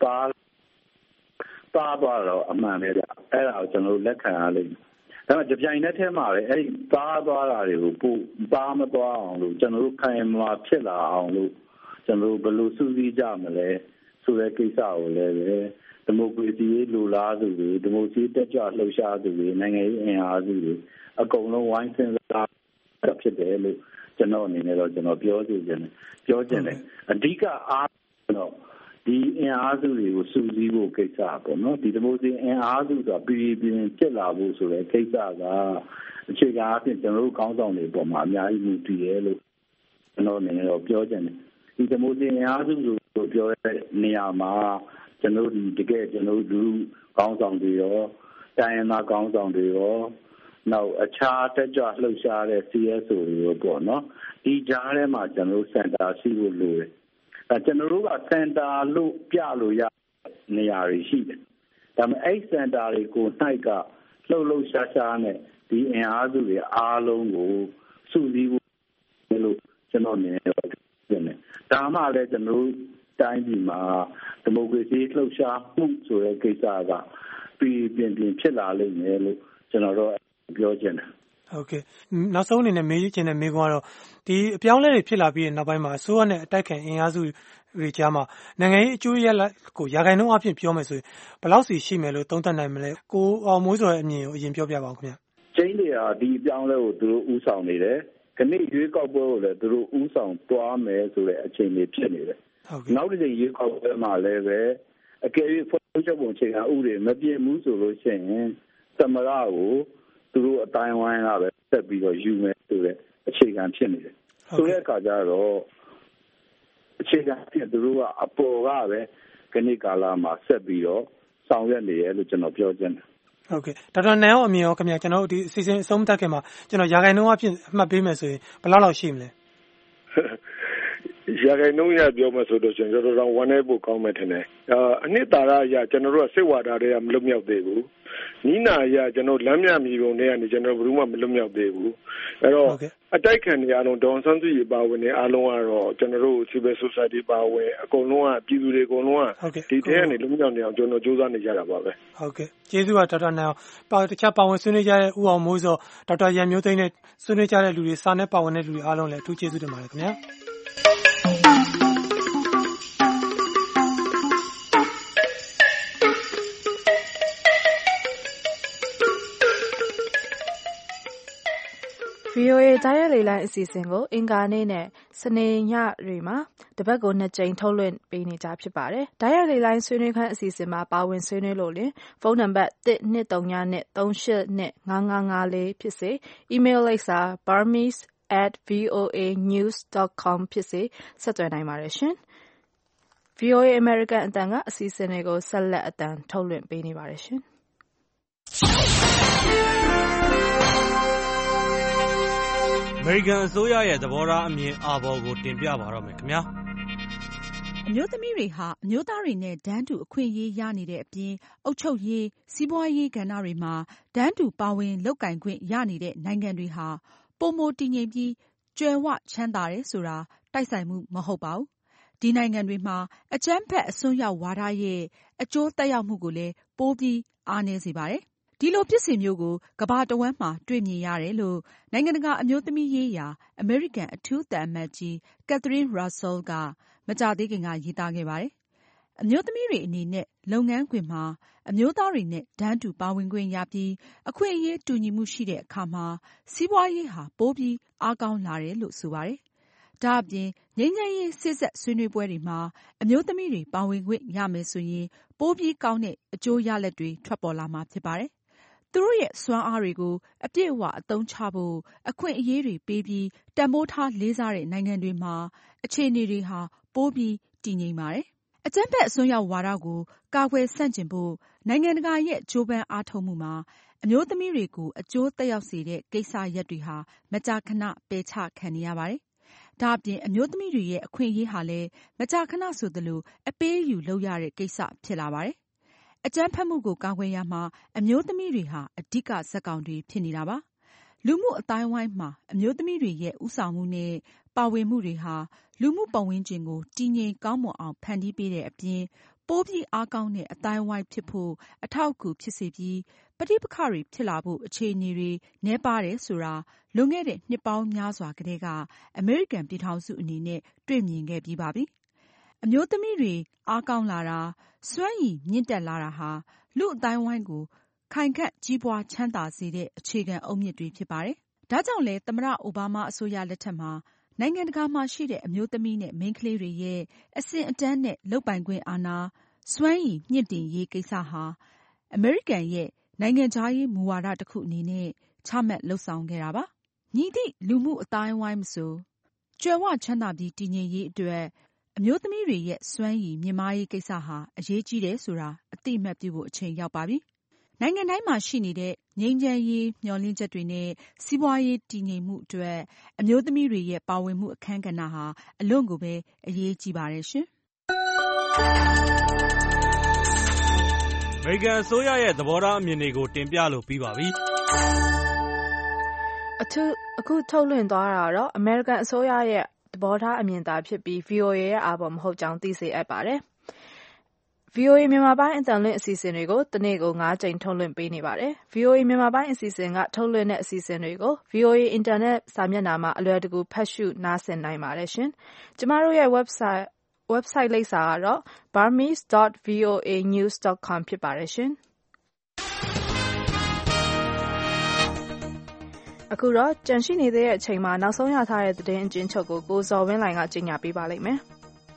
သွားတော့အမှန်ပဲဗျအဲ့ဒါကိုကျွန်တော်လက်ခံရလိမ့်မယ်ဒါပေမဲ့ကြပြိုင်တဲ့ထဲမှာလည်းအဲ့ဒီပါသွားတာတွေကိုပို့ပါမသွားအောင်လို့ကျွန်တော်တို့ခိုင်မာဖြစ်လာအောင်လို့ကျွန်တော်တို့ဘယ်လိုစုစည်းကြမလဲဆိုတဲ့ကိစ္စကိုလည်းဒီမိုကရေစီလိုလားသူတွေဒီမိုကရေစီတက်ကြွလှုပ်ရှားသူတွေနိုင်ငံရေးအင်အားစုတွေအကုန်လုံးဝိုင်းစဉ်းစားဖြစ်တယ်လို့ကျွန်တော်အနေနဲ့တော့ကျွန်တော်ပြောချင်တယ်အဓိကအားတော့ဒီအင်အားစုတွေကိုစုစည်းဖို့ကိစ္စပေါ့နော်ဒီဒီမိုကရေစီအင်အားစုဆိုတာပြည်ဖြစ်လာဖို့ဆိုတဲ့ကိစ္စကအခြေခံအဖြစ်ကျွန်တော်တို့ကောင်းဆောင်တွေပေါ်မှာအများကြီးမူတည်ရဲလို့ကျွန်တော်အနေနဲ့တော့ပြောချင်တယ်ဒီဒီမိုကရေစီအင်အားစုလို့ပြောတဲ့နေရာမှာကျွန်တော်တို့တကယ်ကျွန်တော်တို့လူကောင်းဆောင်တွေရောတိုင်းရင်းသားကောင်းဆောင်တွေရောနောက်အခြားတက်ကြွလှုပ်ရှားတဲ့ CSO တွေရောပေါ့နော်ဒီကြားထဲမှာကျွန်တော်တို့စင်တာရှိဖို့လိုတယ်ကျွန်တော်တို့ကစင်တာလို့ပြလို့ရနေရာတွေရှိတယ်ဒါပေမဲ့အဲ့စင်တာတွေကိုနှိုက်ကလှုပ်ရှားနဲ့ဒီအင်အားစုတွေအားလုံးကိုစုစည်းဖို့လို့ကျွန်တော်မြင်တယ်ဒါမှလည်းကျွန်တော်တို့တိုင်းပြည်မှာဒီမိုကရေစီလှုပ်ရှားမှုဆိုတဲ့ကိစ္စကပြည်ဖြစ်လာလိမ့်မယ်လို့ကျွန်တော်တို့ပြောချင်တယ်ဟုတ်ကဲ့နောက်ဆုံးအနေနဲ့မေးချင်တဲ့မေးခွန်းကတော့ဒီအပြောင်းလဲတွေဖြစ်လာပြီးတဲ့နောက်ပိုင်းမှာအစိုးရနဲ့အတိုက်ခံအင်အားစုတွေကြားမှာနိုင်ငံရေးအကျိုးရလဒ်ကိုရာခိုင်နှုန်းအဖြစ်ပြောမယ်ဆိုရင်ဘယ်လောက်စီရှိမယ်လို့သုံးသပ်နိုင်မလဲကိုအောင်မိုးစောရဲ့အမြင်ကိုအရင်ပြောပြပါဦးခင်ဗျချင်းတွေကဒီအပြောင်းလဲကိုသူတို့ဥဆောင်နေတယ်ခဏရွေးကောက်ပွဲကိုလည်းသူတို့ဥဆောင်သွားမယ်ဆိုတဲ့အခြေအနေဖြစ်နေတယ်နောက်တစ်ချိန်ရွေးကောက်ပွဲမှာလည်းပဲအကယ်၍ဖွဲ့စည်းပုံအခြေခံဥပဒေမပြည့်ဘူးဆိုလို့ရှိရင်သမရကိုသူတို့အတိုင်းဝိုင်းကပဲဆက်ပြီးတော့ယူမယ်ဆိုတဲ့အခြေခံဖြစ်နေတယ်ဆိုတဲ့အခါကျတော့အခြေခံဖြစ်သူတို့ကအပေါ်ကပဲခဏကာလမှာဆက်ပြီးတော့ဆောင်ရွက်နေရလို့ကျွန်တော်ပြောချင်တယ်ဟုတ်ကဲ့ဒေါက်တာနိုင်အောင်အမြင်ရောခင်ဗျာကျွန်တော်တို့ဒီအစီအစဉ်အဆုံးမသတ်ခင်မှာကျွန်တော်ရာခိုင်နှုန်းအဖြစ်အမှတ်ပေးမယ်ဆိုရင်ဘယ်လောက်ရှိမလဲရာခိုင်နှုန်းရပြောမှဆိုတော့ကျွန်တော်တို့ဝမ်းနေဖို့ကောင်းမယ်ထင်တယ်အနှစ်သာရအရကျွန်တော်တို့ကစိတ်ဝါဒတွေကမလွတ်မြောက်သေးဘူးနီးနာအရကျွန်တော်လမ်းမြမြေပုံတွေကနေကျွန်တော်ဘယ်သူမှမလွတ်မြောက်သေးဘူးအဲ့တော့အတိုက်ခံနေအားလုံးဒေါန်ဆန်းစုကြည်ပါဝင်နေအားလုံးကတော့ကျွန်တော်တို့ civil society ပါဝင်အကုန်လုံးကပြည်သူတွေအကုန်လုံးကဒီထဲကနေလွတ်မြောက်နေအောင်ကျွန်တော်စူးစမ်းနေကြတာပါပဲဟုတ်ကဲ့ကျေးဇူးပါဒေါက်တာနိုင်အောင်တခြားပါဝင်ဆွေးနွေးကြတဲ့ဦးအောင်မိုးစောဒေါက်တာရန်မျိုးသိန်းနဲ့ဆွေးနွေးကြတဲ့လူတွေစာနဲ့ပါဝင်တဲ့လူတွေအားလုံးလည်းအထူးကျေးဇူးတင်ပါတယ်ခင်ဗျာ VOA တိုက်ရိုက်လေ့လာအစီအစဉ်ကိုအင်္ဂါနေ့နဲ့စနေညတွေမှာတပတ်ကို2ကြိမ်ထုတ်လွှင့်ပေးနေကြဖြစ်ပါတယ်။တိုက်ရိုက်လေ့လာဆွေးနွေးခန်းအစီအစဉ်မှာပါဝင်ဆွေးနွေးလို့လင်ဖုန်းနံပါတ်12393855554ဖြစ်စေအီးမေးလ်လိပ်စာ burmese@voanews.com ဖြစ်စေဆက်သွယ်နိုင်ပါတယ်ရှင်။ VOA American အတန်ကအစီအစဉ်တွေကိုဆက်လက်အတန်ထုတ်လွှင့်ပေးနေပါတယ်ရှင်။အမေရိကန်အစိုးရရဲ့သဘောထားအမြင်အာဘော်ကိုတင်ပြပါတော့မယ်ခင်ဗျာအမျိုးသမီးတွေဟာအမျိုးသားတွေနဲ့တန်းတူအခွင့်အရေးရနေတဲ့အပြင်အုပ်ချုပ်ရေးစီးပွားရေးကဏ္ဍတွေမှာတန်းတူပါဝင်လုပ်ကိုင်ခွင့်ရနေတဲ့နိုင်ငံတွေဟာပိုမိုတည်ငြိမ်ပြီးကြွယ်ဝချမ်းသာတယ်ဆိုတာတိုက်ဆိုင်မှုမဟုတ်ပါဘူး။ဒီနိုင်ငံတွေမှာအကြမ်းဖက်အစွန်းရောက်ဝါဒရဲ့အကျိုးသက်ရောက်မှုကိုလည်းပိုပြီးအားနည်းစေပါတယ်။ဒီလိုဖြစ်စဉ်မျိုးကိုကမ္ဘာတဝန်းမှာတွေ့မြင်ရတယ်လို့နိုင်ငံတကာအမျိုးသမီးရေးရာအမေရိကန်အထူးသံအမတ်ကြီး Catherine Russell ကမကြာသေးခင်ကရေးသားခဲ့ပါတယ်။အမျိုးသမီးတွေအနေနဲ့လုပ်ငန်းခွင်မှာအမျိုးသားတွေနဲ့တန်းတူပါဝင်ခွင့်ရပြီးအခွင့်အရေးတူညီမှုရှိတဲ့အခါမှာစီးပွားရေးဟာပိုပြီးအားကောင်းလာတယ်လို့ဆိုပါတယ်။ဒါအပြင်ငြိမ်းချမ်းရေးစေ့စပ်ဆွေးနွေးပွဲတွေမှာအမျိုးသမီးတွေပါဝင်ခွင့်ရမယ်ဆိုရင်ပိုပြီးကောင်းတဲ့အကျိုးရလဒ်တွေထွက်ပေါ်လာမှာဖြစ်ပါတယ်။သူတို့ရဲ့စွမ်းအားတွေကိုအပြည့်အဝအသုံးချဖို့အခွင့်အရေးတွေပေးပြီးတန်ဖိုးထားလေးစားတဲ့နိုင်ငံတွေမှာအခြေအနေတွေဟာပိုပြီးတည်ငြိမ်ပါတယ်။အကြမ်းဖက်အစွန်းရောက်ဝါဒကိုကာကွယ်ဆန့်ကျင်ဖို့နိုင်ငံတကာရဲ့ကြိုးပမ်းအားထုတ်မှုမှာအမျိုးသမီးတွေကိုအကျိုးသက်ရောက်စေတဲ့ကိစ္စရပ်တွေဟာမကြာခဏပယ်ချခံနေရပါတယ်။ဒါအပြင်အမျိုးသမီးတွေရဲ့အခွင့်အရေးဟာလည်းမကြာခဏဆိုသလိုအပေးအယူလုပ်ရတဲ့ကိစ္စဖြစ်လာပါတယ်။အကြမ်းဖက်မှုကိုကာကွယ်ရမှာအမျိုးသမီးတွေဟာအဓိကဇာတ်ကောင်တွေဖြစ်နေတာပါ။လူမှုအသိုင်းအဝိုင်းမှာအမျိုးသမီးတွေရဲ့ဦးဆောင်မှုနဲ့ပါဝင်မှုတွေဟာလူမှုပတ်ဝန်းကျင်ကိုတည်ငြိမ်ကောင်းမွန်အောင်ဖန်တီးပေးတဲ့အပြင်ပိုပြီးအားကောင်းတဲ့အသိုင်းအဝိုင်းဖြစ်ဖို့အထောက်အကူဖြစ်စေပြီးပဋိပက္ခတွေဖြစ်လာဖို့အခြေအနေတွေနည်းပါးတယ်ဆိုတာလွန်ခဲ့တဲ့နှစ်ပေါင်းများစွာကတည်းကအမေရိကန်ပြည်ထောင်စုအနေနဲ့တွေ့မြင်ခဲ့ပြီးပါပြီ။အမျိုးသမီးတွေအားကောင်းလာတာစွမ်းရည်မြင့်တက်လာတာဟာလူအသိုင်းအဝိုင်းကိုခိုင်ခန့်ကြီးပွားချမ်းသာစေတဲ့အခြေခံအုတ်မြစ်တွေဖြစ်ပါတယ်။ဒါကြောင့်လည်းသမ္မတအိုဘားမားအစိုးရလက်ထက်မှာနိုင်ငံတကာမှာရှိတဲ့အမျိုးသမီးနဲ့မိန်းကလေးတွေရဲ့အဆင့်အတန်းနဲ့လုပ်ပိုင်ခွင့်အာဏာစွမ်းရည်မြင့်တင်ရေးကိစ္စဟာအမေရိကန်ရဲ့နိုင်ငံခြားရေးမူဝါဒတစ်ခုအနေနဲ့ချမှတ်လုပ်ဆောင်ခဲ့တာပါ။ညီသည့်လူမှုအသိုင်းအဝိုင်းမဆိုကြွယ်ဝချမ်းသာပြီးတည်ငြိမ်ရေးအတွက်အမျိုးသမီးတွေရဲ့စွမ်းရည်မြင့်မားရေးကိစ္စဟာအရေးကြီးတယ်ဆိုတာအသိအမှတ်ပြုဖို့အချိန်ရောက်ပါပြီ။နိုင်ငံတိုင်းမှာရှိနေတဲ့ငြိမ်းချမ်းရေးမျှော်လင့်ချက်တွေနဲ့စီးပွားရေးတည်ငြိမ်မှုအတွက်အမျိုးသမီးတွေရဲ့ပါဝင်မှုအခန်းကဏ္ဍဟာအလွန်ကိုပဲအရေးကြီးပါတယ်ရှင်။အမေရိကန်အစိုးရရဲ့သဘောထားအမြင်တွေကိုတင်ပြလို့ပြီးပါပြီ။အခုထုတ်လွှင့်သွားတာတော့အမေရိကန်အစိုးရရဲ့သဘောထားအမြင်သာဖြစ်ပြီး VOA ရဲ့အာဘော်မဟုတ်ကြောင်းသိစေအပ်ပါတယ်။ VOA မြန်မာပိုင်းအသံလွှင့်အစီအစဉ်တွေကိုတနေ့ကို9ကြိမ်ထုတ်လွှင့်ပေးနေပါတယ်။ VOA မြန်မာပိုင်းအစီအစဉ်ကထုတ်လွှင့်တဲ့အစီအစဉ်တွေကို VOA အင်တာနက်စာမျက်နှာမှာအလွယ်တကူဖတ်ရှုနားဆင်နိုင်ပါတယ်ရှင်။ကျမတို့ရဲ့ website လိပ်စာကတော့ burmese.voanews.com ဖြစ်ပါတယ်ရှင်။အခုတော့ကြန့်ရှိနေသေးတဲ့အချိန်မှာနောက်ဆုံးရထားတဲ့သတင်းအကျဉ်းချုပ်ကိုကိုဇော်ဝင်းလှိုင်ကကြီးညာပေးပါလိမ့်မယ်။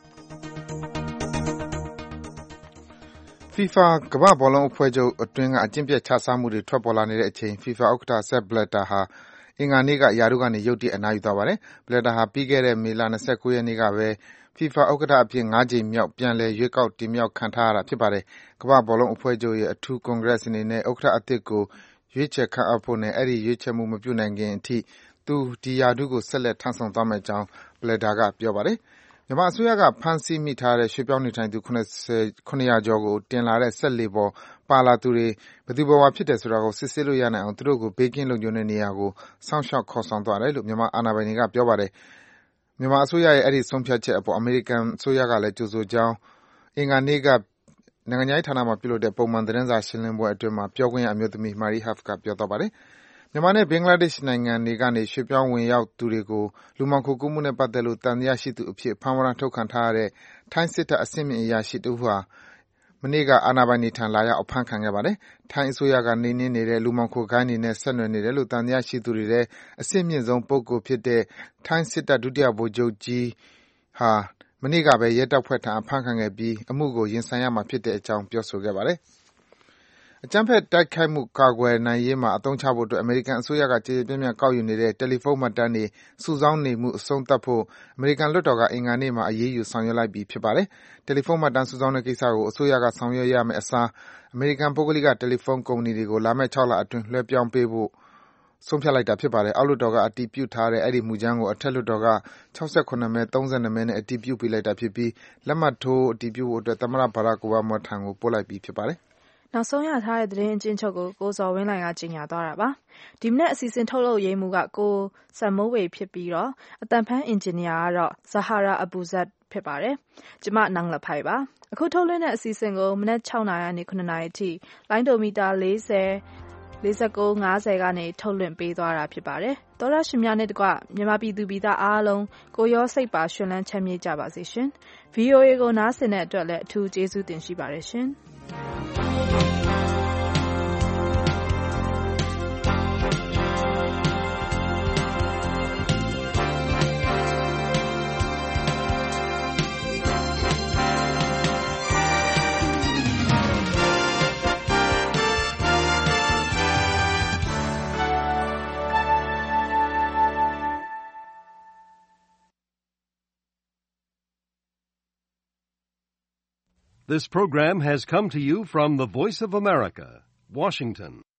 FIFA ကမ္ဘာ့ဘောလုံးအဖွဲ့ချုပ်အတွင်းကအကျင့်ပျက်ခြစားမှုတွေထွက်ပေါ်လာနေတဲ့အချိန် FIFA ဥက္ကဋ္ဌ Sepp Blatter ဟာအင်္ဂါနေ့ကရာထူးကနေရုတ်တရက်အနားယူသွားပါတယ်။ Blatter ဟာပြီးခဲ့တဲ့မေလ 29 ရက်နေ့ကပဲ FIFA ဥက္ကဋ္ဌအဖြစ်5ကြိမ်မြောက်ပြန်လည်ရွေးကောက်တင်မြှောက်ခံထားရတာဖြစ်ပါတယ်။ကမ္ဘာ့ဘောလုံးအဖွဲ့ချုပ်ရဲ့အထူးကွန်ဂရက်အနေနဲ့ဥက္ကဋ္ဌအသစ်ကိုရွေးချယ်ခန့်အပ်ဖို့နဲ့အဲဒီရွေးချယ်မှုမပြုနိုင်ခင်အထိသူဒီရာထူးကိုဆက်လက်ထမ်းဆောင်သွားမယ့်အကြောင်း Blatter ကပြောပါတယ်။မြန်မာအစိုးရကဖမ်းဆီးမိထားတဲ့ရွှေ့ပြောင်းနေထိုင်သူ700ကျော်ကိုတင်လာတဲ့စက်လှေပေါ်ပါလာသူတွေဘယ်သူဘယ်ဝါဖြစ်တယ်ဆိုတာကိုစစ်ဆေးလို့ရနိုင်အောင်သူတို့ကိုဘေးကင်းလုံခြုံတဲ့နေရာကိုစောင့်ရှောက်ခေါ်ဆောင်သွားတယ်လို့မြန်မာအာဏာပိုင်တွေကပြောပါတယ်။မြန်မာအစိုးရရဲ့အဲဒီဆုံးဖြတ်ချက်အပေါ်အမေရိကန်အစိုးရကလည်းကြိုဆိုကြောင်းအင်္ဂါနေ့ကနိုင်ငံခြားရေးဌာနမှာပြုလုပ်တဲ့ပုံမှန်သတင်းစာရှင်းလင်းပွဲအတွင်းပြောခွင့်ရအမျိုးသမီး Marie Harf ကပြောသွားပါတယ်။မြန်မာနဲ့ဘင်္ဂလားဒေ့ရှ်နိုင်ငံတွေကနေရွှေ့ပြောင်းဝင်ရောက်သူတွေကိုလူမှောင်ခိုကူးမှုနဲ့ပတ်သက်လို့သံသယရှိသူအဖြစ်ဖမ်းဝရမ်းထုတ်ခံထားရတဲ့ထိုင်းစစ်တပ်အဆင့်မြင့်အရာရှိတဦးဟာမနေ့ကအာဏာပိုင်တွေထံလာရောက်အဖမ်းခံခဲ့ပါတယ်။ထိုင်းအစိုးရကနှိမ်နင်းနေတဲ့လူမှောင်ခိုဂိုဏ်းတွေနဲ့ဆက်နွယ်နေတယ်လို့သံသယရှိသူတွေထဲအဆင့်မြင့်ဆုံးပုဂ္ဂိုလ်ဖြစ်တဲ့ထိုင်းစစ်တပ်ဒုတိယဗိုလ်ချုပ်ကြီးဟာမနေ့ကပဲရဲတပ်ဖွဲ့ထံအဖမ်းခံခဲ့ပြီးအမှုကိုရင်ဆိုင်ရမှာဖြစ်တဲ့အကြောင်းပြောဆိုခဲ့ပါတယ်။အကြမ်းဖက်တိုက်ခိုက်မှုကာကွယ်နိုင်ရေးမှာအသုံးချဖို့အတွက်အမေရိကန်အစိုးရကကြေကြေပြန့်ပြန့်ကောက်ယူနေတဲ့တယ်လီဖုန်းမှတ်တမ်းတွေစုဆောင်းနေမှုအဆုံးသတ်ဖို့အမေရိကန်လွှတ်တော်ကအင်္ဂါနေ့မှာအရေးယူဆောင်ရွက်လိုက်ပြီဖြစ်ပါတယ်။တယ်လီဖုန်းမှတ်တမ်းစုဆောင်းတဲ့ကိစ္စကိုအစိုးရကဆောင်ရွက်ရမယ့်အစားအမေရိကန်ပုဂ္ဂလိကတယ်လီဖုန်းကုမ္ပဏီတွေကိုလာမယ့်6လအတွင်းလွှဲပြောင်းပေးဖို့ဆုံးဖြတ်လိုက်တာဖြစ်ပါတယ်။အောက်လွှတ်တော်ကအတည်ပြုထားတဲ့အဲဒီမူကြမ်းကိုအထက်လွှတ်တော်က68မဲ 32မဲနဲ့အတည်ပြုပေးလိုက်တာဖြစ်ပြီးလက်မှတ်ထိုးအတည်ပြုဖို့အတွက်သမ္မတ Barack Obama ထံကိုပို့လိုက်ပြီဖြစ်ပါတယ်။နောက်ဆုံးရထားတဲ့သတင်းအကျဉ်းချုပ်ကိုကိုဇော်ဝင်းလှိုင်ကကြီးညာသွားတာပါ။ဒီမနေ့အစီအစဉ်ထုတ်လုပ်ရေးမှူးကကိုစံမိုးဝေဖြစ်ပြီးတော့အတန်ဖန်းအင်ဂျင်နီယာကတော့ Zahara Abuzat ဖြစ်ပါတယ်။ကျမနန်းလဖိုင်ပါ။အခုထုတ်လွှင့်တဲ့အစီအစဉ်ကိုမနက်6နာရီကနေ9နာရီအထိလိုင်းဒိုမီတာ40 49 50ကနေထုတ်လွှင့်ပေးသွားတာဖြစ်ပါတယ်။သောရရှင်များနဲ့တကွမြန်မာပြည်သူပြည်သားအားလုံးကိုရောစိတ်ပါရှင်လန်းချမ်းမြေ့ကြပါစေရှင်။ VOA ကိုနားဆင်တဲ့အတွက်လည်းအထူးကျေးဇူးတင်ရှိပါတယ်ရှင်။ This program has come to you from the Voice of America, Washington.